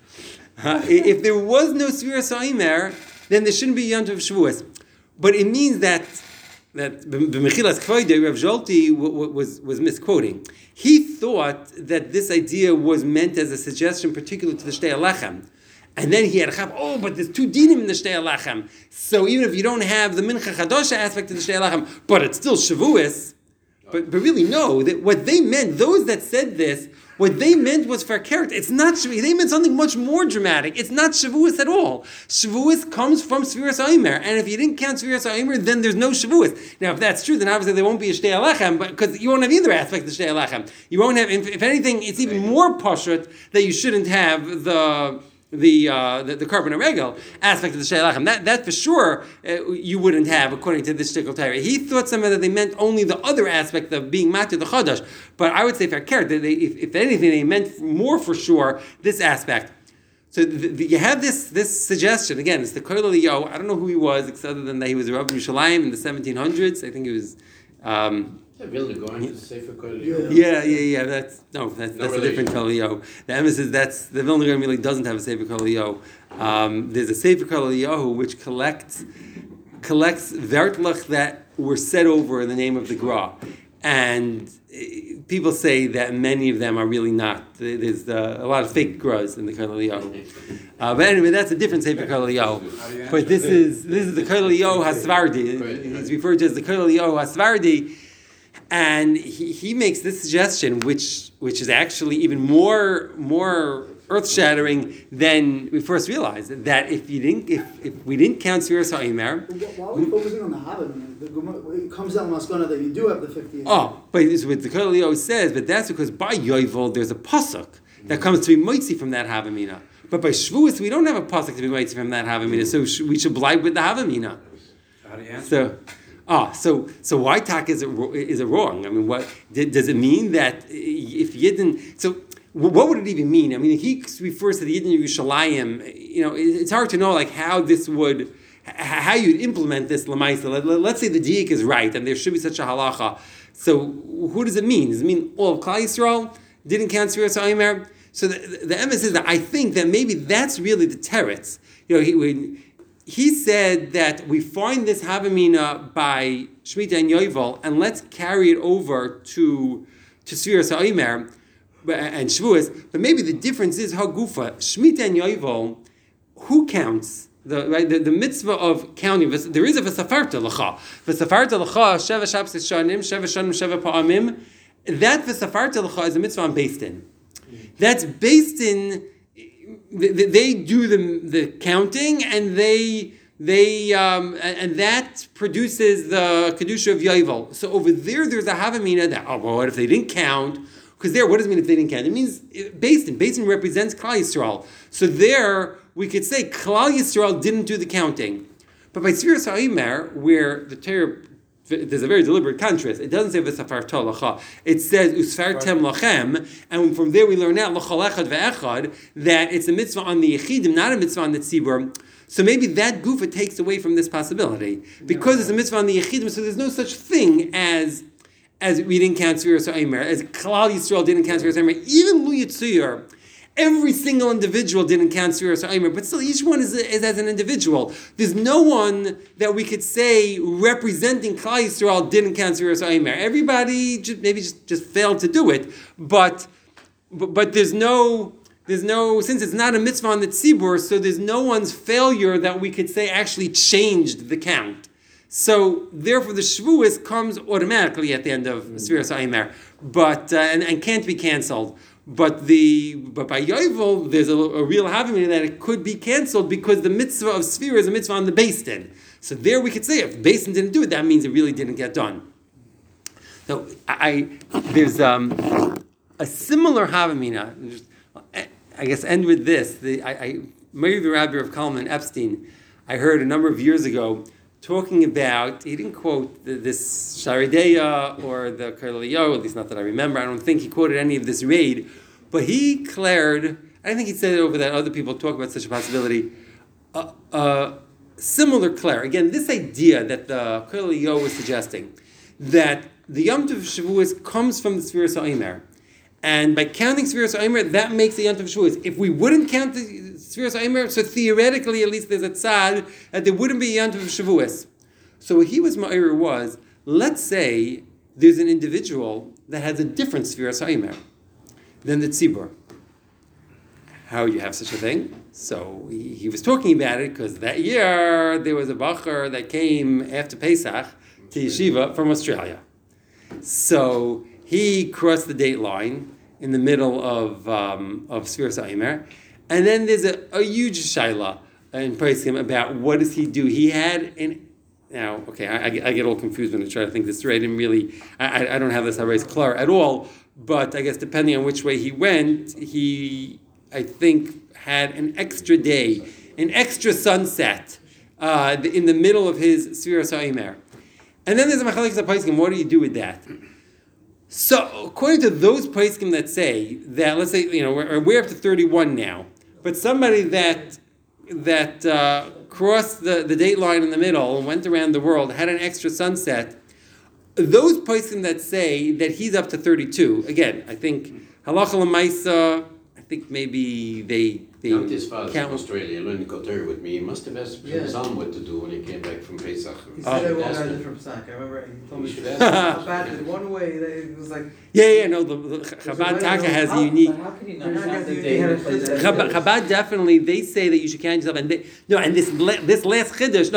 If there was no Sfiras HaOmer, then there shouldn't be Yom Tov Shavuos. But it means that B'Mechilas Kvoidei, Rav Zolti was misquoting. He thought that this idea was meant as a suggestion particular to the Shtei Alechem. And then he had a chap, but there's 2 dinim in the Shtei Alechem. So even if you don't have the Mincha Chadosha aspect of the Shtei Alechem, but it's still Shavuos, but really no, that what they meant, those that said this, what they meant was for character. It's not Shavuos. They meant something much more dramatic. It's not Shavuos at all. Shavuos comes from Sfiras HaOmer, and if you didn't count Sfiras HaOmer, then there's no Shavuos. Now, if that's true, then obviously there won't be a Shtei Alechem, but because you won't have either aspect of the Shtei Alechem. You won't have. If anything, it's even more pashut that you shouldn't have the carbon regel aspect of the Shtei Alechem. That for sure you wouldn't have according to this shtickle Torah. He thought somehow that they meant only the other aspect of being matir the Chodesh. But I would say for Keret, if anything, they meant more for sure this aspect. So you have this suggestion again. It's the Kol Eliyahu. I don't know who he was, other than that he was a Rav in Yerushalayim in the 1700s. I think he was. Vilna going to Sefer Kol Eliyahu. Yeah. That's a different Kol Eliyahu. The emphasis the Vilna Gaon really doesn't have a Sefer Kol Eliyahu. There's a Sefer Kol Eliyahu which collects vertlach that were said over in the name of the Gra, and people say that many of them are really not. There's a lot of fake Gras in the Kol Eliyahu. But anyway, that's a different Sefer Kol Eliyahu. But this is the Kol Eliyahu HaSvardi. He's referred to as the Kol Eliyahu HaSvardi. And he makes this suggestion, which is actually even more earth-shattering than we first realized. That if we didn't count Sfiras HaOmer, why are we focusing on the Havamina? It comes down Maskana that you do have the 50. But it's what the Kol Eliyahu says. But that's because by Yovel there's a pasuk that comes to be moitzi from that Havamina. But by Shavuos we don't have a pasuk to be moitzi from that Havamina. So we should blind with the Havamina. How do you answer? So why tak is it wrong? I mean, what does it mean that if Yidden? So what would it even mean? I mean, if he refers to the Yidden of Yerushalayim, it's hard to know like how you'd implement this lamaisa. Let's say the diik is right, and there should be such a halacha. So who does it mean? Does it mean all of Klal Yisrael didn't count Sfiras HaOmer? So the emphasis is that I think that maybe that's really the teretz. He said that we find this Havamina by Shemitah and Yovel, and let's carry it over to Sfiras HaOmer and Shavuos. But maybe the difference is Hagufa. Shemitah and Yovel, who counts? The mitzvah of counting. There is a V'safarta L'cha. V'safarta L'cha, Sheva Shabbos Shanim, Sheva Shanim, Sheva Pa'amim. That V'safarta L'cha is a mitzvah on Beis Din. That's Beis Din. They do the counting, and and that produces the kedusha of Yovel. So over there's a Havamina that what if they didn't count? Because what does it mean if they didn't count? It means Beis Din represents Klal Yisrael. So there we could say Klal Yisrael didn't do the counting, but by Sfiras HaOmer, where the Torah, there's a very deliberate contrast. It doesn't say v'safarta l'cha. It says usfartem lachem, and from there we learn out l'chol echad ve'echad that it's a mitzvah on the yechidim, not a mitzvah on the tzibur. So maybe that gufa takes away from this possibility because it's a mitzvah on the yechidim. So there's no such thing as we didn't count Sfiras HaOmer, as Klal Yisrael didn't count Sfiras HaOmer, even Lu Yitzuyar. Every single individual didn't count Sfiras HaOmer, but still each one is as an individual. There's no one that we could say representing Klal Yisrael didn't count Sfiras HaOmer. Everybody just failed to do it, but there's no since it's not a mitzvah on the tzibur, so there's no one's failure that we could say actually changed the count. So therefore, the Shavuos comes automatically at the end of Sfiras HaOmer, but and can't be canceled. But by Yovel, there's a real havamina that it could be canceled because the mitzvah of Sfira is a mitzvah on the Beis Din. So there we could say if Beis Din didn't do it, that means it really didn't get done. So there's a similar havamina. I guess end with this. Maybe the Rabbi of Kalman Epstein, I heard a number of years ago talking about, he didn't quote this Sharideya or the Kol Eliyahu, at least not that I remember. I don't think he quoted any of this raid, but he declared, I think he said it over that other people talk about such a possibility. Similar Claire. Again, this idea that the Kol Yo was suggesting that the Yom Tov Shavuos comes from the Sfiras HaOmer. And by counting Sfiras HaOmer, that makes the Yom Tov Shavuos. If we wouldn't count the Sfiras HaOmer, so theoretically, at least there's a tzad that there wouldn't be Yom Tov Shavuos. So what he was ma'ir was, let's say there's an individual that has a different Sfiras HaOmer than the Tzibur. How you have such a thing? So he was talking about it because that year there was a bacher that came after Pesach to yeshiva from Australia. So he crossed the date line in the middle of Sfiras HaOmer, and then there's a huge shaila in Pesachim about what does he do. He had I get all confused when I try to think this through. I didn't really, I don't have this Harais Klar at all, but I guess depending on which way he went, he, I think, had an extra day, an extra sunset in the middle of his Sfiras HaOmer. And then there's a Machalekes HaPoskim. What do you do with that? So, according to those poskim that say that, let's say, we're up to 31 now, but somebody that crossed the date line in the middle and went around the world, had an extra sunset, those poskim that say that he's up to 32, again, I think halacha l'maisa, I think maybe they his father from Australia learned Kotor with me. He must have asked Zalm what to do when he came back from Pesach. He said I won't have it from Pesach. I remember he told me Chabad did one way that it was like. The Chabad Taka has a unique. How can you not count the day in place? Chabad definitely, they say that you should count yourself, and this last chiddush,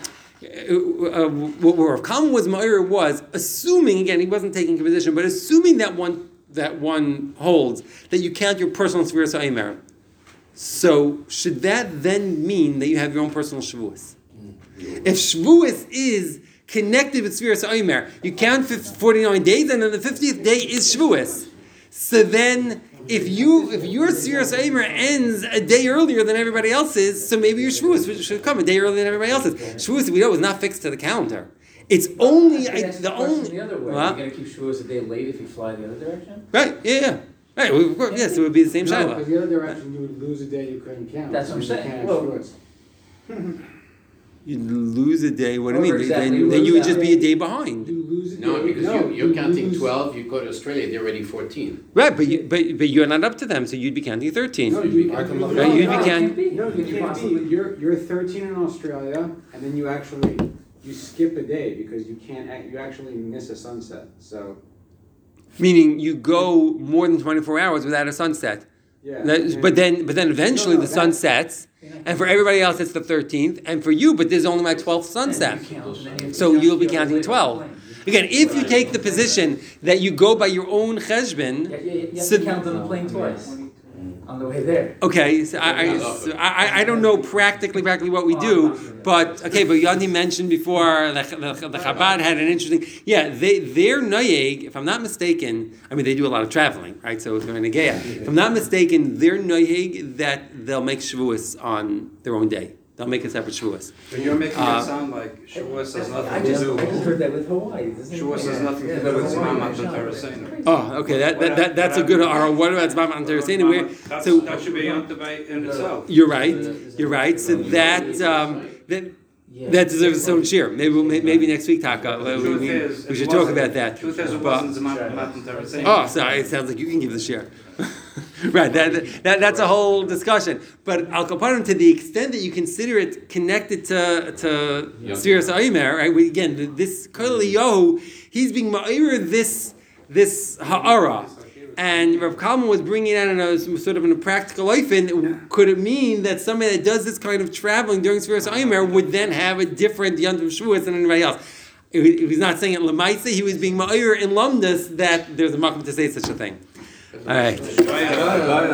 what Rav Kalman was ma'ir was assuming, again, he wasn't taking a position, but assuming that one holds that you count your personal Sfiras HaOmer. So should that then mean that you have your own personal Shavuos? If Shavuos is connected with Sfiras HaOmer, you count 49 days, and then the 50th day is Shavuos. So then, if your Sfiras HaOmer ends a day earlier than everybody else's, so maybe your Shavuos should come a day earlier than everybody else's. Shavuos, we know, is not fixed to the calendar. It's only the other way. You're going to keep Shavuos a day late if you fly the other direction? Right, yeah. Right, of course, yes, it would be the same No, shaila. but the other direction, you would lose a day you couldn't count. That's what I'm You saying. can't Well, Shavuos. You'd lose a day. What do you However, mean? exactly, Then you would lose just that be a day. day behind. You lose a day. No, because you're you counting lose- 12, you go to Australia, they're already 14. Right, but you're not up to them, so you'd be counting 13. No, you I can no, look Right, you'd be it counting. can't be. No, you can't be. You're 13 in Australia, and then you skip a day because you actually miss a sunset. So Meaning you go more than 24 hours without a sunset. yeah. But then eventually No, the sun sets, and for everybody else it's the 13th, and for you, but there's only my 12th sunset. So you'll be counting 12. Again, if you take the position that you go by your own cheshbon, You have to count on the plane twice on the way there. okay, so I don't know practically what we do, but Yandi mentioned before the Chabad had an interesting, their noyeg, if I'm not mistaken, I mean they do a lot of traveling, right? So it's going to Negeya. If I'm not mistaken, their noyeg that they'll make Shavuos on their own day. They'll make a separate Shavuos. But you're making it sound like Shavuos has I nothing to just do. heard that with Hawaii. Shavuos has nothing to do with Zmamat and Terasena. Oh, okay, that's a good. Or what about Zman and Teresina? Where so That should be Yom Tov in itself. you're right. So that deserves its own cheer. Maybe next week, Taka. We should talk about that. Truth is, it But- wasn't Zmamat and Terasena. Oh, sorry. It sounds like you can give the share. Right. That's a whole discussion. But al kaparim, to the extent that you consider it connected to Sfiras HaOmer, right? Again, this Kol Yohu, he's being ma'ir this ha'ara. And Rav Kalman was bringing out in a sort of in a practical life, and could it mean that somebody that does this kind of traveling during Sfiras HaOmer would then have a different Yom Tov Shavuos than anybody else? If he's not saying it lemaisa, he was being ma'ir in lumdus that there's a makom to say such a thing. All right.